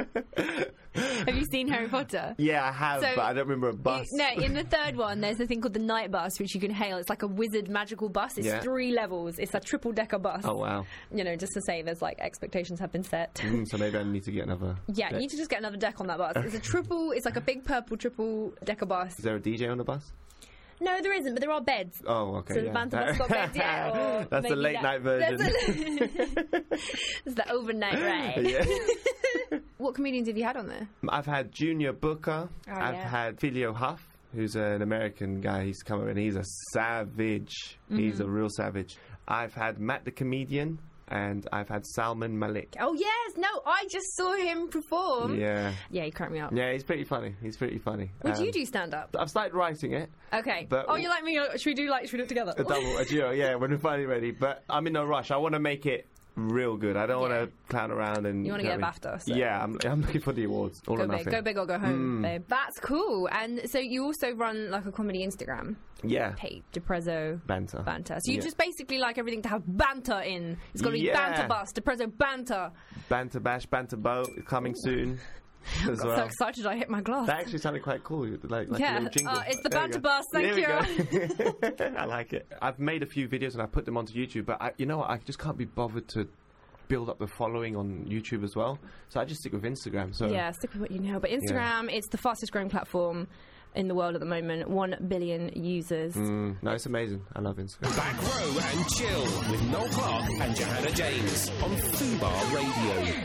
[SPEAKER 3] Have you seen Harry Potter?
[SPEAKER 12] Yeah, I have,
[SPEAKER 3] So,
[SPEAKER 12] but I don't remember a bus.
[SPEAKER 3] No, in the third one, there's a thing called the night bus, which you can hail. It's like a wizard magical bus. It's
[SPEAKER 12] Yeah.
[SPEAKER 3] three levels. It's a triple decker bus.
[SPEAKER 12] Oh wow!
[SPEAKER 3] You know, just to say, there's like expectations have been set.
[SPEAKER 12] Mm, so maybe I need to get another.
[SPEAKER 3] Yeah, you
[SPEAKER 12] deck.
[SPEAKER 3] need to just get another deck on that bus. It's a triple. It's like a big purple triple decker bus.
[SPEAKER 12] Is there a D J on the bus?
[SPEAKER 3] No, there isn't, but there are beds.
[SPEAKER 12] Oh, okay.
[SPEAKER 3] So
[SPEAKER 12] yeah.
[SPEAKER 3] the banter bus got beds, yeah. Or
[SPEAKER 12] That's the
[SPEAKER 3] maybe
[SPEAKER 12] late
[SPEAKER 3] that-
[SPEAKER 12] night version.
[SPEAKER 3] That's a- It's the overnight ride.
[SPEAKER 12] Yeah.
[SPEAKER 3] What comedians have you had on there?
[SPEAKER 12] I've had Junior Booker.
[SPEAKER 3] Oh,
[SPEAKER 12] I've
[SPEAKER 3] yeah.
[SPEAKER 12] had Filio Huff, who's an American guy. He's come over and he's a savage. He's
[SPEAKER 3] Mhm.
[SPEAKER 12] a real savage. I've had Matt the Comedian, and I've had Salman Malik.
[SPEAKER 3] Oh yes, no, I just saw him perform.
[SPEAKER 12] Yeah.
[SPEAKER 3] Yeah, he cracked me up.
[SPEAKER 12] Yeah, he's pretty funny. He's pretty funny.
[SPEAKER 3] Would
[SPEAKER 12] Um,
[SPEAKER 3] you do stand up?
[SPEAKER 12] I've started writing it.
[SPEAKER 3] Okay.
[SPEAKER 12] but-
[SPEAKER 3] oh, you like me? Should we do like? Should we do it together?
[SPEAKER 12] A double, a duo, yeah, when we're finally ready. But I'm in no rush. I want to make it real good. I don't
[SPEAKER 3] Yeah.
[SPEAKER 12] want to clown around and.
[SPEAKER 3] You wanna
[SPEAKER 12] know
[SPEAKER 3] get a
[SPEAKER 12] what I mean?
[SPEAKER 3] BAFTA, so-
[SPEAKER 12] Yeah, I'm, I'm looking for the awards. All
[SPEAKER 3] Go
[SPEAKER 12] or
[SPEAKER 3] big,
[SPEAKER 12] nothing.
[SPEAKER 3] go big or go home,
[SPEAKER 12] Mm.
[SPEAKER 3] babe. That's cool. And so you also run like a comedy Instagram
[SPEAKER 12] Yeah.
[SPEAKER 3] page, Depresso
[SPEAKER 12] Banter.
[SPEAKER 3] Banter. So you
[SPEAKER 12] Yeah.
[SPEAKER 3] just basically like everything to have banter in. It's got to be
[SPEAKER 12] Yeah.
[SPEAKER 3] banter bus, Depresso banter.
[SPEAKER 12] Banter Bash, Banter Boat coming soon as
[SPEAKER 3] I'm
[SPEAKER 12] well.
[SPEAKER 3] so excited I hit my glass.
[SPEAKER 12] That actually sounded quite cool. Like, like a
[SPEAKER 3] Yeah.
[SPEAKER 12] little jingle.
[SPEAKER 3] Uh, it's the
[SPEAKER 12] There we
[SPEAKER 3] banter
[SPEAKER 12] go.
[SPEAKER 3] bus, thank
[SPEAKER 12] There we go. I like it. I've made a few videos and I put them onto YouTube, but I, you know what? I just can't be bothered to build up the following on YouTube as well. So I just stick with Instagram. So
[SPEAKER 3] Yeah, stick with what you know. But Instagram, it's the fastest growing platform in the world at the moment. One billion users.
[SPEAKER 12] Mm, no, it's amazing. I love Instagram.
[SPEAKER 1] Back row and chill with Noel Clark and Johanna James on Fubar Radio.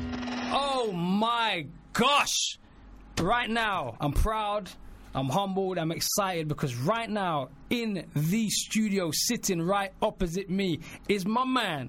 [SPEAKER 4] Oh my gosh! Right now, I'm proud, I'm humbled, I'm excited because right now, in the studio, sitting right opposite me, is my man,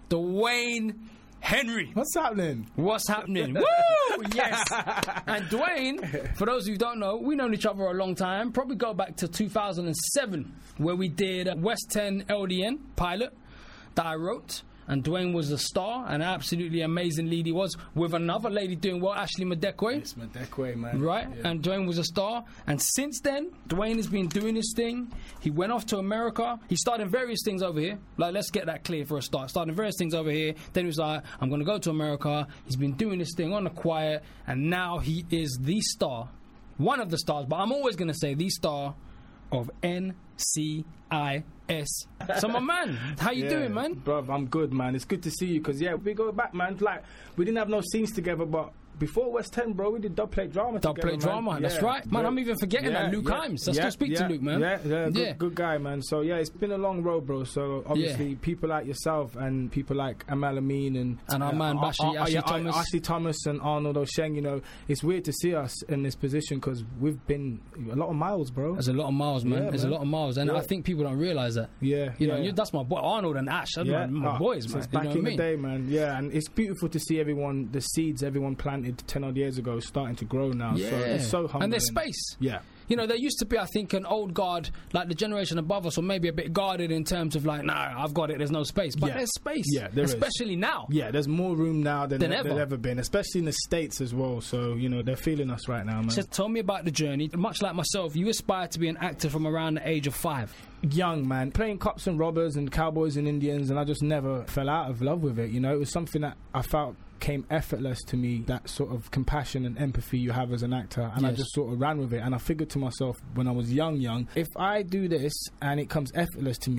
[SPEAKER 4] Dwayne Henry.
[SPEAKER 13] What's happening?
[SPEAKER 4] What's happening? Woo! Yes! And Dwayne, for those of you who don't know, we've known each other a long time, probably go back to two thousand seven, where we did West ten L D N pilot that I wrote. And Dwayne was the star, an absolutely amazing lead he was, with another lady doing well, Ashley Madekwe.
[SPEAKER 13] It's Madekwe, man.
[SPEAKER 4] Right?
[SPEAKER 13] Yeah.
[SPEAKER 4] And Dwayne was a star. And since then, Dwayne has been doing his thing. He went off to America. He started various things over here. Like, let's get that clear for a start. Started various things over here. Then he was like, I'm going to go to America. He's been doing this thing on the quiet. And now he is the star. One of the stars. But I'm always going to say the star of N C I S. So, my man, how you
[SPEAKER 13] Yeah,
[SPEAKER 4] doing, man?
[SPEAKER 13] Bruv, I'm good, man. It's good to see you because, yeah, we go back, man. Like, we didn't have no scenes together, but before West ten, bro, we did dub play drama
[SPEAKER 4] Dub
[SPEAKER 13] together,
[SPEAKER 4] play drama,
[SPEAKER 13] man.
[SPEAKER 4] that's
[SPEAKER 13] Yeah,
[SPEAKER 4] right. Man,
[SPEAKER 13] yeah.
[SPEAKER 4] I'm even forgetting
[SPEAKER 13] Yeah,
[SPEAKER 4] that. Luke
[SPEAKER 13] yeah,
[SPEAKER 4] Himes. I
[SPEAKER 13] yeah,
[SPEAKER 4] still speak
[SPEAKER 13] yeah,
[SPEAKER 4] to Luke, man.
[SPEAKER 13] Yeah, yeah, good,
[SPEAKER 4] Yeah.
[SPEAKER 13] good guy, man. So, yeah, it's been a long road, bro. So, obviously, people like yourself and people like Amal Amin and...
[SPEAKER 4] And our man, Bashi-
[SPEAKER 13] Ar- Ar-
[SPEAKER 4] Ashley
[SPEAKER 13] yeah,
[SPEAKER 4] Thomas.
[SPEAKER 13] Ashley Thomas and Arnold Osheng, you know, it's weird to see us in this position because we've been a lot of miles, bro.
[SPEAKER 4] There's a lot of miles, man.
[SPEAKER 13] Yeah,
[SPEAKER 4] There's
[SPEAKER 13] man.
[SPEAKER 4] a lot of miles. And
[SPEAKER 13] Yeah.
[SPEAKER 4] I think people don't realise that.
[SPEAKER 13] Yeah,
[SPEAKER 4] You know,
[SPEAKER 13] yeah.
[SPEAKER 4] you, that's my boy, Arnold and Ash. Those are my, my
[SPEAKER 13] ah,
[SPEAKER 4] boys, man.
[SPEAKER 13] since
[SPEAKER 4] You
[SPEAKER 13] back
[SPEAKER 4] know
[SPEAKER 13] in
[SPEAKER 4] what I mean?
[SPEAKER 13] the day, man. Yeah, and it's beautiful to see everyone, the seeds everyone planted ten odd years ago, starting to grow now.
[SPEAKER 4] Yeah.
[SPEAKER 13] So it's so humbling.
[SPEAKER 4] And there's space.
[SPEAKER 13] Yeah.
[SPEAKER 4] You know, there used to be, I think, an old guard, like the generation above us, or maybe a bit guarded in terms of like, nah, I've got it, there's no space. But
[SPEAKER 13] Yeah.
[SPEAKER 4] there's space.
[SPEAKER 13] Yeah, there is.
[SPEAKER 4] Especially now.
[SPEAKER 13] Yeah, there's more room now than,
[SPEAKER 4] Than
[SPEAKER 13] there-
[SPEAKER 4] ever.
[SPEAKER 13] there's ever been, especially in the States as well. So, you know, they're feeling us right now, man.
[SPEAKER 4] So tell me about the journey. Much like myself, you aspired to be an actor from around the age of five.
[SPEAKER 13] Young, man, playing cops and robbers and cowboys and Indians, and I just never fell out of love with it. You know, it was something that I felt came effortless to me, that sort of compassion and empathy you have as an actor, and I
[SPEAKER 4] Yes.
[SPEAKER 13] just sort of ran with it. And I figured to myself when I was young young if I do this and it comes effortless to me,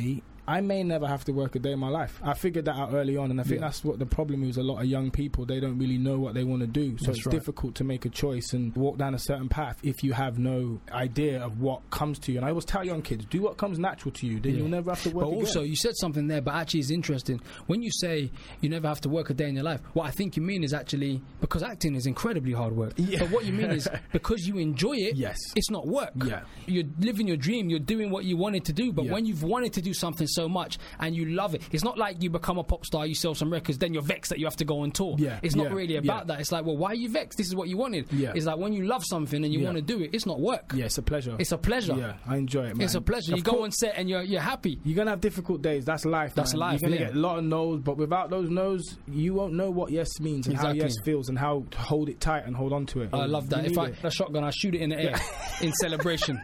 [SPEAKER 13] I may never have to work a day in my life. I figured that out early on, and I think
[SPEAKER 4] Yeah.
[SPEAKER 13] that's what the problem is. A lot of young people, they don't really know what they want to do, so
[SPEAKER 4] That's
[SPEAKER 13] it's
[SPEAKER 4] right.
[SPEAKER 13] difficult to make a choice and walk down a certain path if you have no idea of what comes to you. And I always tell young kids, do what comes natural to you, then
[SPEAKER 4] Yeah.
[SPEAKER 13] you'll never have to work
[SPEAKER 4] But
[SPEAKER 13] again.
[SPEAKER 4] also, you said something there, but actually it's interesting. When you say you never have to work a day in your life, what I think you mean is actually, because acting is incredibly hard work.
[SPEAKER 13] Yeah.
[SPEAKER 4] But what you mean is, because you enjoy it,
[SPEAKER 13] Yes.
[SPEAKER 4] it's not work.
[SPEAKER 13] Yeah.
[SPEAKER 4] You're living your dream, you're doing what you wanted to do, but
[SPEAKER 13] Yeah.
[SPEAKER 4] when you've wanted to do something so much and you love it, it's not like you become a pop star, you sell some records, then you're vexed that you have to go on tour.
[SPEAKER 13] Yeah.
[SPEAKER 4] It's not
[SPEAKER 13] Yeah.
[SPEAKER 4] really about
[SPEAKER 13] Yeah.
[SPEAKER 4] that. It's like, well, why are you vexed? This is what you wanted.
[SPEAKER 13] Yeah.
[SPEAKER 4] It's like when you love something and you
[SPEAKER 13] Yeah.
[SPEAKER 4] want to do it, it's not work.
[SPEAKER 13] Yeah, it's a pleasure.
[SPEAKER 4] It's a pleasure.
[SPEAKER 13] Yeah, I enjoy it, man.
[SPEAKER 4] It's a pleasure.
[SPEAKER 13] Of
[SPEAKER 4] You go
[SPEAKER 13] course-
[SPEAKER 4] on set and you're you're happy.
[SPEAKER 13] You're gonna have difficult days. That's life.
[SPEAKER 4] That's
[SPEAKER 13] man.
[SPEAKER 4] life,
[SPEAKER 13] You're gonna
[SPEAKER 4] yeah.
[SPEAKER 13] get a lot of no's, but without those no's, you won't know what yes means and
[SPEAKER 4] Exactly.
[SPEAKER 13] how yes feels and how to hold it tight and hold on to it.
[SPEAKER 4] I love that.
[SPEAKER 13] You
[SPEAKER 4] If
[SPEAKER 13] need
[SPEAKER 4] I
[SPEAKER 13] it.
[SPEAKER 4] a shotgun, I shoot it in the air in celebration.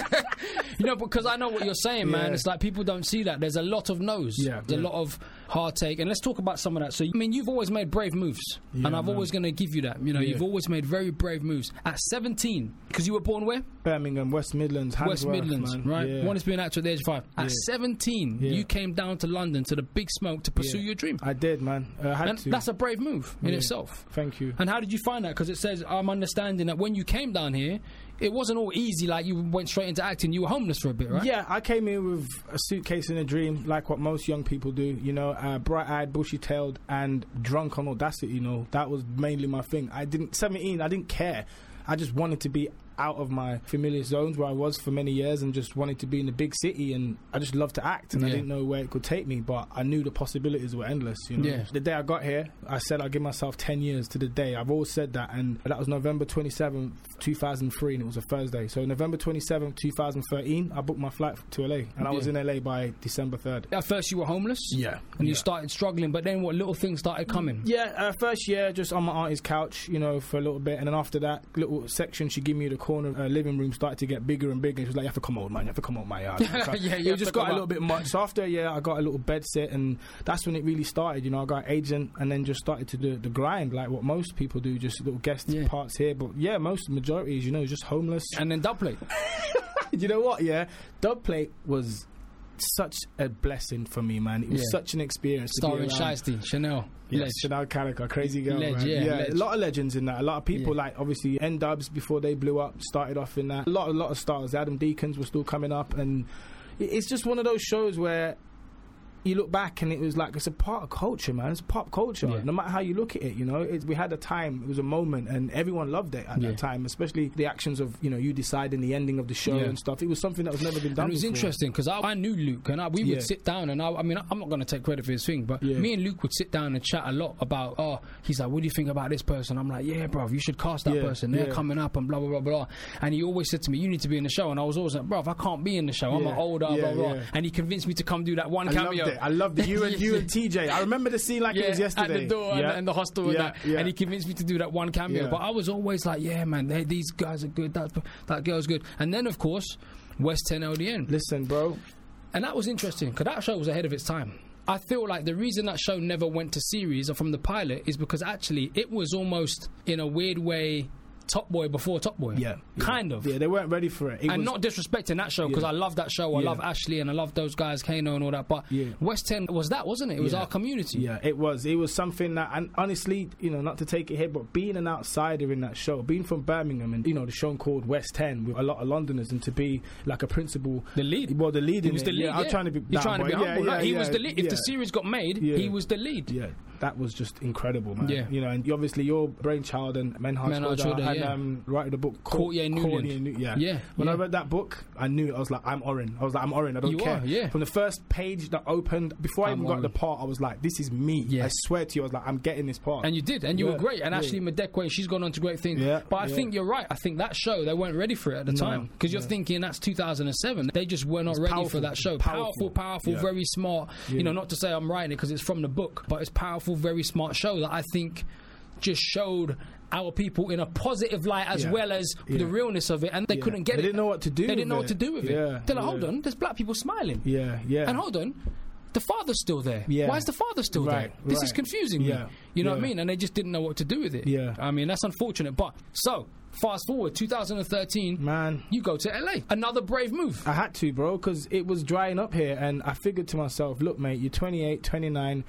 [SPEAKER 4] You know, because I know what you're saying, man.
[SPEAKER 13] Yeah.
[SPEAKER 4] It's like people don't see that. There's a lot of no's.
[SPEAKER 13] Yeah,
[SPEAKER 4] There's
[SPEAKER 13] yeah.
[SPEAKER 4] a lot of heartache. And let's talk about some of that. So, I mean, you've always made brave moves.
[SPEAKER 13] Yeah,
[SPEAKER 4] and I'm
[SPEAKER 13] man.
[SPEAKER 4] always going to give you that. You know,
[SPEAKER 13] Yeah.
[SPEAKER 4] you've always made very brave moves. At seventeen, because you were born where?
[SPEAKER 13] Birmingham, West Midlands,
[SPEAKER 4] West
[SPEAKER 13] Handsworth,
[SPEAKER 4] Midlands,
[SPEAKER 13] man.
[SPEAKER 4] right?
[SPEAKER 13] Yeah.
[SPEAKER 4] Wanted to be an actor at the age of five. At
[SPEAKER 13] Yeah.
[SPEAKER 4] seventeen,
[SPEAKER 13] Yeah.
[SPEAKER 4] you came down to London to the Big Smoke to pursue
[SPEAKER 13] Yeah.
[SPEAKER 4] your dream.
[SPEAKER 13] I did, man. I had
[SPEAKER 4] And
[SPEAKER 13] to.
[SPEAKER 4] that's a brave move in
[SPEAKER 13] Yeah.
[SPEAKER 4] itself.
[SPEAKER 13] Thank you.
[SPEAKER 4] And how did you find that? Because it says, I'm understanding that when you came down here, it wasn't all easy, like you went straight into acting. You were homeless for a bit, right?
[SPEAKER 13] Yeah, I came here with a suitcase and a dream, like what most young people do. You know, uh, bright-eyed, bushy-tailed, and drunk on audacity. You know, that was mainly my thing. I didn't seventeen. I didn't care. I just wanted to be out of my familiar zones where I was for many years and just wanted to be in the big city, and I just loved to act, and I
[SPEAKER 4] Yeah.
[SPEAKER 13] didn't know where it could take me, but I knew the possibilities were endless, you know.
[SPEAKER 4] Yeah.
[SPEAKER 13] The day I got here, I said I'd give myself ten years to the day. I've always said that, and that was November twenty-seventh, two thousand three, and it was a Thursday. So November twenty-seventh, twenty thirteen, I booked my flight to L A, and I was
[SPEAKER 4] Yeah.
[SPEAKER 13] in L A by December third.
[SPEAKER 4] At first you were homeless?
[SPEAKER 13] Yeah.
[SPEAKER 4] And you
[SPEAKER 13] Yeah.
[SPEAKER 4] started struggling, but then what little things started coming?
[SPEAKER 13] Yeah, uh, first year just on my auntie's couch, you know, for a little bit, and then after that little section she gave me the corner uh, living room started to get bigger and bigger. She was like, "You have to come out, man. You have to come out my yard."
[SPEAKER 4] Yeah, you
[SPEAKER 13] it
[SPEAKER 4] have
[SPEAKER 13] just
[SPEAKER 4] to
[SPEAKER 13] got
[SPEAKER 4] come
[SPEAKER 13] a little
[SPEAKER 4] out.
[SPEAKER 13] bit much. So after a year, I got a little bed sit, and that's when it really started. You know, I got an agent, and then just started to do the grind, like what most people do, just little guest
[SPEAKER 4] Yeah.
[SPEAKER 13] parts here. But yeah, most majority is, you know, just homeless.
[SPEAKER 4] And then dubplate.
[SPEAKER 13] You know what? Yeah, dubplate was such a blessing for me, man. It was
[SPEAKER 4] Yeah.
[SPEAKER 13] such an experience. to be
[SPEAKER 4] Starring
[SPEAKER 13] around.
[SPEAKER 4] Shiesty, Chanel.
[SPEAKER 13] Yes,
[SPEAKER 4] Ledge.
[SPEAKER 13] Chanel Calico, crazy girl.
[SPEAKER 4] Ledge,
[SPEAKER 13] man.
[SPEAKER 4] yeah, Ledge.
[SPEAKER 13] a lot of legends in that. A lot of people,
[SPEAKER 4] Yeah.
[SPEAKER 13] like obviously N Dubs before they blew up, started off in that. A lot, a lot of stars. Adam Deacons was still coming up, and it- it's just one of those shows where you look back and it was like it's a part of culture, man. It's pop culture.
[SPEAKER 4] Yeah.
[SPEAKER 13] No matter how you look at it, you know, it, we had a time. It was a moment, and everyone loved it at
[SPEAKER 4] Yeah.
[SPEAKER 13] that time. Especially the actions of you know you deciding the ending of the show
[SPEAKER 4] Yeah.
[SPEAKER 13] and stuff. It was something that was never been done.
[SPEAKER 4] And it was
[SPEAKER 13] before.
[SPEAKER 4] interesting because I, I knew Luke and I, we
[SPEAKER 13] Yeah.
[SPEAKER 4] would sit down and I, I mean I'm not going to take credit for his thing, but
[SPEAKER 13] Yeah.
[SPEAKER 4] me and Luke would sit down and chat a lot about, oh, he's like, what do you think about this person? I'm like, yeah, bro, you should cast that
[SPEAKER 13] Yeah,
[SPEAKER 4] person. They're
[SPEAKER 13] yeah.
[SPEAKER 4] coming up and blah blah blah blah. And he always said to me, you need to be in the show. And I was always like, bro, I can't be in the show. I'm
[SPEAKER 13] Yeah,
[SPEAKER 4] an older
[SPEAKER 13] yeah,
[SPEAKER 4] blah blah.
[SPEAKER 13] yeah.
[SPEAKER 4] And he convinced me to come do that one
[SPEAKER 13] I
[SPEAKER 4] cameo.
[SPEAKER 13] loved it. I loved it. You and you and T J. I remember the scene like
[SPEAKER 4] yeah,
[SPEAKER 13] it was yesterday.
[SPEAKER 4] at the door
[SPEAKER 13] yeah.
[SPEAKER 4] and, and the hostel and
[SPEAKER 13] Yeah,
[SPEAKER 4] that.
[SPEAKER 13] yeah.
[SPEAKER 4] And he convinced me to do that one cameo.
[SPEAKER 13] Yeah.
[SPEAKER 4] But I was always like, yeah, man, they, these guys are good. That that girl's good. And then of course, West ten L D N.
[SPEAKER 13] Listen, bro.
[SPEAKER 4] And that was interesting because that show was ahead of its time. I feel like the reason that show never went to series or from the pilot is because actually it was almost in a weird way Top Boy before Top Boy.
[SPEAKER 13] Yeah, yeah.
[SPEAKER 4] Kind of.
[SPEAKER 13] Yeah, they weren't ready for it. It
[SPEAKER 4] and
[SPEAKER 13] was-
[SPEAKER 4] not disrespecting that show because
[SPEAKER 13] Yeah.
[SPEAKER 4] I love that show. I
[SPEAKER 13] Yeah.
[SPEAKER 4] love Ashley and I love those guys, Kano and all that. But
[SPEAKER 13] Yeah.
[SPEAKER 4] West ten was that, wasn't it? It was
[SPEAKER 13] Yeah.
[SPEAKER 4] our community.
[SPEAKER 13] Yeah, it was. It was something that, and honestly, you know, not to take it here, but being an outsider in that show, being from Birmingham, and you know, the show called West ten with a lot of Londoners, and to be like a principal,
[SPEAKER 4] the lead,
[SPEAKER 13] well, the lead,
[SPEAKER 4] He
[SPEAKER 13] in
[SPEAKER 4] was
[SPEAKER 13] it,
[SPEAKER 4] the lead.
[SPEAKER 13] Yeah, I was
[SPEAKER 4] yeah.
[SPEAKER 13] trying to be.
[SPEAKER 4] You're
[SPEAKER 13] that
[SPEAKER 4] trying to be
[SPEAKER 13] boy.
[SPEAKER 4] humble.
[SPEAKER 13] Yeah,
[SPEAKER 4] like, he
[SPEAKER 13] yeah,
[SPEAKER 4] was the lead. If
[SPEAKER 13] yeah.
[SPEAKER 4] the series got made,
[SPEAKER 13] Yeah.
[SPEAKER 4] he was the lead.
[SPEAKER 13] Yeah, that was just incredible, man.
[SPEAKER 4] Yeah.
[SPEAKER 13] You know, and obviously your brainchild and Menhaj
[SPEAKER 4] Menhaj
[SPEAKER 13] Choda
[SPEAKER 4] Choda,
[SPEAKER 13] and
[SPEAKER 4] yeah.
[SPEAKER 13] um, writing the book
[SPEAKER 4] Courtier Newland.
[SPEAKER 13] New- yeah.
[SPEAKER 4] Yeah,
[SPEAKER 13] When
[SPEAKER 4] yeah.
[SPEAKER 13] I read that book, I knew I was like, I'm Oren. I was like, I'm Oren. I don't
[SPEAKER 4] You
[SPEAKER 13] care.
[SPEAKER 4] are, yeah.
[SPEAKER 13] From the first page that opened, before I
[SPEAKER 4] I'm
[SPEAKER 13] even got
[SPEAKER 4] Oren.
[SPEAKER 13] the part, I was like, this is me.
[SPEAKER 4] Yeah.
[SPEAKER 13] I swear to you, I was like, I'm getting this part.
[SPEAKER 4] And you did, and you
[SPEAKER 13] Yeah,
[SPEAKER 4] were great. And
[SPEAKER 13] yeah.
[SPEAKER 4] Ashley Madekwe, she's gone on to great things.
[SPEAKER 13] Yeah,
[SPEAKER 4] but I
[SPEAKER 13] yeah.
[SPEAKER 4] think you're right. I think that show, they weren't ready for it at the
[SPEAKER 13] No,
[SPEAKER 4] time. Because you're
[SPEAKER 13] yeah.
[SPEAKER 4] thinking that's two thousand seven. They just were not
[SPEAKER 13] It's
[SPEAKER 4] ready
[SPEAKER 13] powerful.
[SPEAKER 4] for that show.
[SPEAKER 13] Powerful.
[SPEAKER 4] Powerful, powerful,
[SPEAKER 13] Yeah.
[SPEAKER 4] very smart.
[SPEAKER 13] Yeah.
[SPEAKER 4] You know, not to say I'm writing it because it's from the book, but it's powerful, very smart show that I think just showed our people in a positive light as
[SPEAKER 13] Yeah.
[SPEAKER 4] well as
[SPEAKER 13] Yeah.
[SPEAKER 4] the realness of it, and they
[SPEAKER 13] Yeah.
[SPEAKER 4] couldn't get
[SPEAKER 13] They
[SPEAKER 4] it.
[SPEAKER 13] didn't know what to do
[SPEAKER 4] They didn't
[SPEAKER 13] with
[SPEAKER 4] know
[SPEAKER 13] it.
[SPEAKER 4] what to do with
[SPEAKER 13] Yeah,
[SPEAKER 4] it. They're like,
[SPEAKER 13] yeah.
[SPEAKER 4] hold on, there's black people smiling.
[SPEAKER 13] Yeah, yeah.
[SPEAKER 4] And hold on, the father's still there.
[SPEAKER 13] Yeah.
[SPEAKER 4] Why is the father still
[SPEAKER 13] Right,
[SPEAKER 4] there? This is
[SPEAKER 13] right.
[SPEAKER 4] confusing me.
[SPEAKER 13] Yeah,
[SPEAKER 4] You know what I
[SPEAKER 13] yeah.
[SPEAKER 4] mean? And they just didn't know what to do with it.
[SPEAKER 13] Yeah.
[SPEAKER 4] I mean, that's unfortunate. But so fast forward, two thousand thirteen,
[SPEAKER 13] man,
[SPEAKER 4] you go to L A. Another brave move.
[SPEAKER 13] I had to, bro, because it was drying up here, and I figured to myself, look, mate, you're twenty-eight, twenty-nine.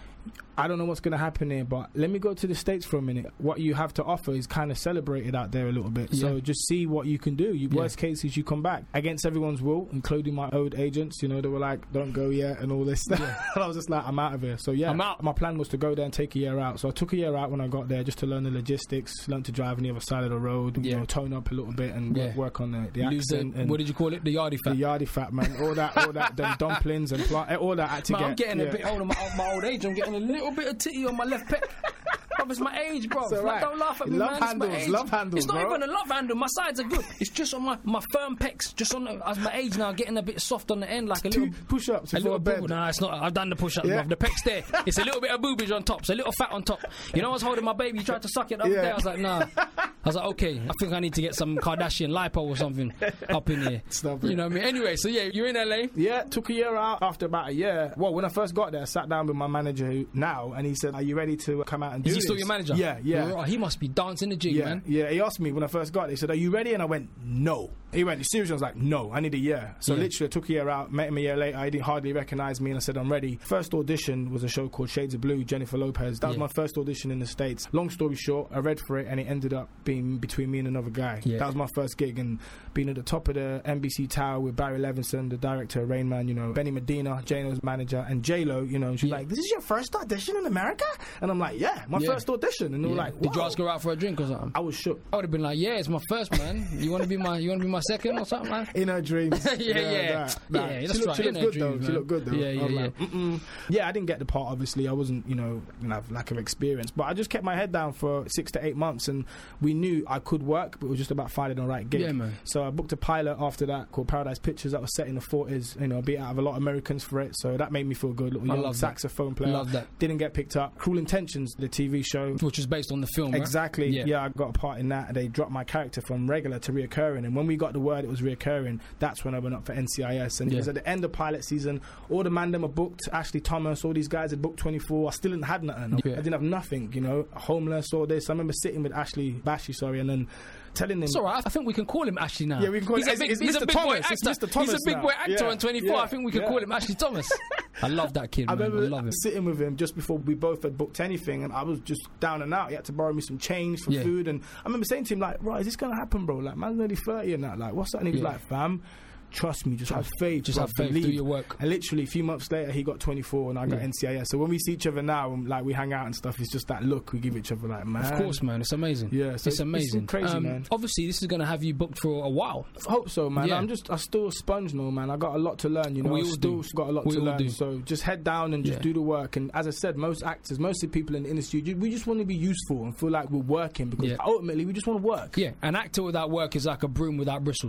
[SPEAKER 13] I don't know what's going to happen here, but let me go to the States for a minute. What you have to offer is kind of celebrated out there a little bit.
[SPEAKER 4] Yeah.
[SPEAKER 13] So just see what you can do. You,
[SPEAKER 4] Yeah.
[SPEAKER 13] Worst case is you come back against everyone's will, including my old agents. You know, they were like, don't go yet and all this stuff. And I was just like, I'm out of here. So yeah,
[SPEAKER 4] I'm out.
[SPEAKER 13] My plan was to go there and take a year out. So I took a year out when I got there just to learn the logistics, learn to drive on the other side of the road, you
[SPEAKER 4] Yeah.
[SPEAKER 13] know, tone up a little bit and
[SPEAKER 4] Yeah.
[SPEAKER 13] work, work on the, the
[SPEAKER 4] Lose the-
[SPEAKER 13] accent. and
[SPEAKER 4] what did you call it? The yardie fat.
[SPEAKER 13] The yardie fat, man. All that, all that, them dumplings and pla- all that I had to
[SPEAKER 4] Man,
[SPEAKER 13] get.
[SPEAKER 4] I'm getting
[SPEAKER 13] yeah.
[SPEAKER 4] a bit older. My, my old age, I'm getting a little bit of titty on my left pec. Bro, it's my age, bro.
[SPEAKER 13] It's all right.
[SPEAKER 4] Don't laugh at me,
[SPEAKER 13] Love
[SPEAKER 4] man.
[SPEAKER 13] handles,
[SPEAKER 4] it's my age.
[SPEAKER 13] love handles,
[SPEAKER 4] It's not
[SPEAKER 13] bro.
[SPEAKER 4] even a love handle. My sides are good. It's just on my, my firm pecs. Just on the, as my age now, getting a bit soft on the end, like a
[SPEAKER 13] Two
[SPEAKER 4] little
[SPEAKER 13] push-ups
[SPEAKER 4] A
[SPEAKER 13] before
[SPEAKER 4] little
[SPEAKER 13] bed.
[SPEAKER 4] boob. Nah, it's not. I've done the push-up.
[SPEAKER 13] Yeah.
[SPEAKER 4] bruv. The pec's there. It's a little bit of boobage on top. It's a little fat on top. You know, I was holding my baby. Tried to suck it the other
[SPEAKER 13] Yeah.
[SPEAKER 4] day. I was like, nah. I was like, okay. I think I need to get some Kardashian lipo or something up in here.
[SPEAKER 13] Stop
[SPEAKER 4] You
[SPEAKER 13] it.
[SPEAKER 4] know what I mean? Anyway, so yeah, you're in L A.
[SPEAKER 13] Yeah, took a year out. After about a year, well, when I first got there, I sat down with my manager who, now, and he said, "Are you ready to come out and do
[SPEAKER 4] Is he
[SPEAKER 13] this?"
[SPEAKER 4] still your manager?
[SPEAKER 13] Yeah, yeah.
[SPEAKER 4] Oh, he must be dancing the jig,
[SPEAKER 13] Yeah,
[SPEAKER 4] man.
[SPEAKER 13] yeah. He asked me when I first got there. He said, "Are you ready?" And I went, "No." He went, "You serious?" I was like, "No, I need a year." So
[SPEAKER 4] Yeah.
[SPEAKER 13] literally, I took a year out. Met him a year later. He didn't hardly recognise me, and I said, "I'm ready." First audition was a show called Shades of Blue. Jennifer Lopez. That was
[SPEAKER 4] Yeah.
[SPEAKER 13] my first audition in the States. Long story short, I read for it, and it ended up being between me and another guy.
[SPEAKER 4] Yeah.
[SPEAKER 13] That was my first gig, and being at the top of the N B C tower with Barry Levinson, the director of Rain Man. You know, Benny Medina, J-Lo's manager, and J-Lo. You know, she's
[SPEAKER 4] Yeah.
[SPEAKER 13] like, "This is your first audition in America?" And I'm like, "Yeah, my
[SPEAKER 4] Yeah.
[SPEAKER 13] first audition." And they were
[SPEAKER 4] Yeah.
[SPEAKER 13] like,
[SPEAKER 4] Did you
[SPEAKER 13] "Wow."
[SPEAKER 4] ask her out for a drink or something?
[SPEAKER 13] I was shook.
[SPEAKER 4] I would have been like, yeah, it's my first, man. You want to be my, you want to be my second or something, man?
[SPEAKER 13] In her dreams.
[SPEAKER 4] Yeah, yeah.
[SPEAKER 13] that- that.
[SPEAKER 4] Yeah,
[SPEAKER 13] she
[SPEAKER 4] that's
[SPEAKER 13] looked,
[SPEAKER 4] right,
[SPEAKER 13] She
[SPEAKER 4] in
[SPEAKER 13] looked
[SPEAKER 4] her
[SPEAKER 13] good
[SPEAKER 4] dreams,
[SPEAKER 13] though. She
[SPEAKER 4] man.
[SPEAKER 13] looked good though.
[SPEAKER 4] Yeah,
[SPEAKER 13] I
[SPEAKER 4] yeah,
[SPEAKER 13] was
[SPEAKER 4] yeah.
[SPEAKER 13] like, Mm-mm. Yeah, I didn't get the part. Obviously, I wasn't, you know, you know, lack of experience. But I just kept my head down for six to eight months, and we knew I could work, but it was just about finding the right gig.
[SPEAKER 4] Yeah, man.
[SPEAKER 13] So I booked a pilot after that called Paradise Pictures that was set in the forties. You know, beat out of a lot of Americans for it, so that made me feel good. Little
[SPEAKER 4] I
[SPEAKER 13] young
[SPEAKER 4] love that.
[SPEAKER 13] saxophone player.
[SPEAKER 4] Love that.
[SPEAKER 13] Didn't get picked up. Cruel Intentions, the T V show.
[SPEAKER 4] Which is based on the film, right?
[SPEAKER 13] Exactly.
[SPEAKER 4] Yeah.
[SPEAKER 13] Yeah. I got a part in that. They dropped my character from regular to reoccurring, and when we got the word it was reoccurring, that's when I went up for N C I S. And
[SPEAKER 4] Yeah.
[SPEAKER 13] it was at the end of pilot season. All the man them were booked. Ashley Thomas, all these guys had booked twenty-four. I still didn't have nothing.
[SPEAKER 4] Yeah.
[SPEAKER 13] I didn't have nothing. You know, homeless, all this. I remember sitting with Ashley Bashi, sorry, and then telling him.
[SPEAKER 4] It's all right. I think we can call him Ashley now.
[SPEAKER 13] Yeah, we can call
[SPEAKER 4] he's
[SPEAKER 13] him-
[SPEAKER 4] a big,
[SPEAKER 13] it's-
[SPEAKER 4] he's
[SPEAKER 13] it's
[SPEAKER 4] a
[SPEAKER 13] Mister
[SPEAKER 4] big boy
[SPEAKER 13] Thomas. It's
[SPEAKER 4] actor.
[SPEAKER 13] Mister
[SPEAKER 4] He's
[SPEAKER 13] Thomas
[SPEAKER 4] a big
[SPEAKER 13] now.
[SPEAKER 4] boy actor
[SPEAKER 13] Yeah,
[SPEAKER 4] on twenty-four.
[SPEAKER 13] yeah,
[SPEAKER 4] I think we can
[SPEAKER 13] yeah.
[SPEAKER 4] call him Ashley Thomas. I love that kid,
[SPEAKER 13] I
[SPEAKER 4] man. I
[SPEAKER 13] remember
[SPEAKER 4] love him.
[SPEAKER 13] sitting with him just before we both had booked anything, and I was just down and out. He had to borrow me some change for
[SPEAKER 4] Yeah.
[SPEAKER 13] food, and I remember saying to him like, "Right, is this gonna happen, bro? Like, man's nearly thirty and that. Like, what's that?" And he was
[SPEAKER 4] Yeah.
[SPEAKER 13] like, "Fam, trust me, just have faith,
[SPEAKER 4] Just
[SPEAKER 13] bro,
[SPEAKER 4] have faith, do
[SPEAKER 13] believe."
[SPEAKER 4] your work.
[SPEAKER 13] And literally a few months later, he got twenty-four, and I got
[SPEAKER 4] Yeah.
[SPEAKER 13] N C I S. So when we see each other now, and, like we hang out and stuff, it's just that look we give each other, like, man.
[SPEAKER 4] Of course, man. It's amazing.
[SPEAKER 13] Yeah, so
[SPEAKER 4] it's,
[SPEAKER 13] it's-
[SPEAKER 4] amazing.
[SPEAKER 13] it's crazy,
[SPEAKER 4] Um,
[SPEAKER 13] man.
[SPEAKER 4] Obviously, this is going to have you booked for a while.
[SPEAKER 13] I hope so, man.
[SPEAKER 4] Yeah.
[SPEAKER 13] I'm just, I still a sponge now, man. I got a lot to learn, you know.
[SPEAKER 4] We
[SPEAKER 13] I
[SPEAKER 4] all
[SPEAKER 13] still
[SPEAKER 4] do.
[SPEAKER 13] got a lot
[SPEAKER 4] We
[SPEAKER 13] to
[SPEAKER 4] all
[SPEAKER 13] learn.
[SPEAKER 4] do.
[SPEAKER 13] So just head down and just
[SPEAKER 4] Yeah.
[SPEAKER 13] do the work. And as I said, most actors, most of the people in the industry, ju- we just want to be useful and feel like we're working because
[SPEAKER 4] Yeah.
[SPEAKER 13] ultimately we just want to work.
[SPEAKER 4] Yeah, an actor without work is like a broom without bristles.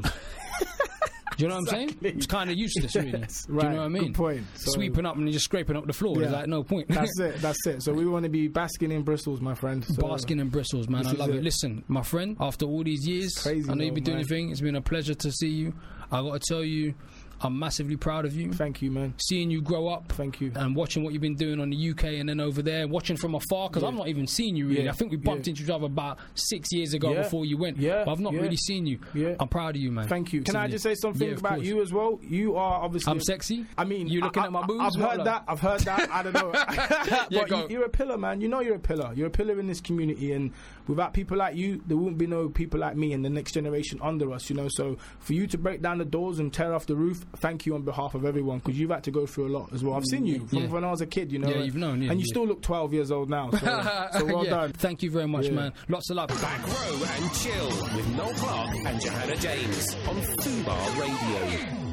[SPEAKER 4] Do you know what I'm saying?
[SPEAKER 13] Exactly.
[SPEAKER 4] It's kind of useless, really.
[SPEAKER 13] Yes,
[SPEAKER 4] Do you
[SPEAKER 13] right.
[SPEAKER 4] know what I mean?
[SPEAKER 13] Good point. So-
[SPEAKER 4] Sweeping up and just scraping up the floor. There's
[SPEAKER 13] Yeah.
[SPEAKER 4] like no point.
[SPEAKER 13] That's it. That's it. So we want to be basking in bristles, my friend. So
[SPEAKER 4] Basking in bristles, man.
[SPEAKER 13] this
[SPEAKER 4] I
[SPEAKER 13] is
[SPEAKER 4] love it.
[SPEAKER 13] it.
[SPEAKER 4] Listen, my friend, after all these years,
[SPEAKER 13] Crazy,
[SPEAKER 4] I know you've been
[SPEAKER 13] though,
[SPEAKER 4] doing
[SPEAKER 13] man.
[SPEAKER 4] your thing. It's been a pleasure to see you. I got to tell you, I'm massively proud of you.
[SPEAKER 13] Thank you, man.
[SPEAKER 4] Seeing you grow up.
[SPEAKER 13] Thank you.
[SPEAKER 4] And watching what you've been doing on the U K and then over there, watching from afar, because
[SPEAKER 13] Yeah.
[SPEAKER 4] I've not even seen you really.
[SPEAKER 13] Yeah.
[SPEAKER 4] I think we bumped
[SPEAKER 13] Yeah.
[SPEAKER 4] into each other about six years ago
[SPEAKER 13] Yeah.
[SPEAKER 4] before you went.
[SPEAKER 13] Yeah.
[SPEAKER 4] But I've not
[SPEAKER 13] Yeah.
[SPEAKER 4] really seen you.
[SPEAKER 13] Yeah.
[SPEAKER 4] I'm proud of you, man.
[SPEAKER 13] Thank you. Can I
[SPEAKER 4] Seriously.
[SPEAKER 13] just say something
[SPEAKER 4] Yeah, of
[SPEAKER 13] about
[SPEAKER 4] course.
[SPEAKER 13] you as well? You are obviously.
[SPEAKER 4] I'm sexy.
[SPEAKER 13] I mean,
[SPEAKER 4] You looking
[SPEAKER 13] I,
[SPEAKER 4] at my
[SPEAKER 13] I-
[SPEAKER 4] boobs?
[SPEAKER 13] I've
[SPEAKER 4] What,
[SPEAKER 13] heard
[SPEAKER 4] like?
[SPEAKER 13] that. I've heard that. I don't know.
[SPEAKER 4] Yeah,
[SPEAKER 13] but
[SPEAKER 4] go.
[SPEAKER 13] you, you're a pillar, man. You know you're a pillar. You're a pillar in this community, and without people like you, there wouldn't be no people like me and the next generation under us. You know, so for you to break down the doors and tear off the roof, thank you on behalf of everyone because you've had to go through a lot as well. I've seen you from
[SPEAKER 4] Yeah.
[SPEAKER 13] when I was a kid. You know,
[SPEAKER 4] Yeah, you've known, yeah,
[SPEAKER 13] and you
[SPEAKER 4] yeah.
[SPEAKER 13] still look twelve years old now. So, so well
[SPEAKER 4] Yeah.
[SPEAKER 13] done.
[SPEAKER 4] Thank you very much,
[SPEAKER 13] Yeah.
[SPEAKER 4] man. Lots of love.
[SPEAKER 1] Back Row and Chill with Noel Clark and Johanna James on Fubar Radio.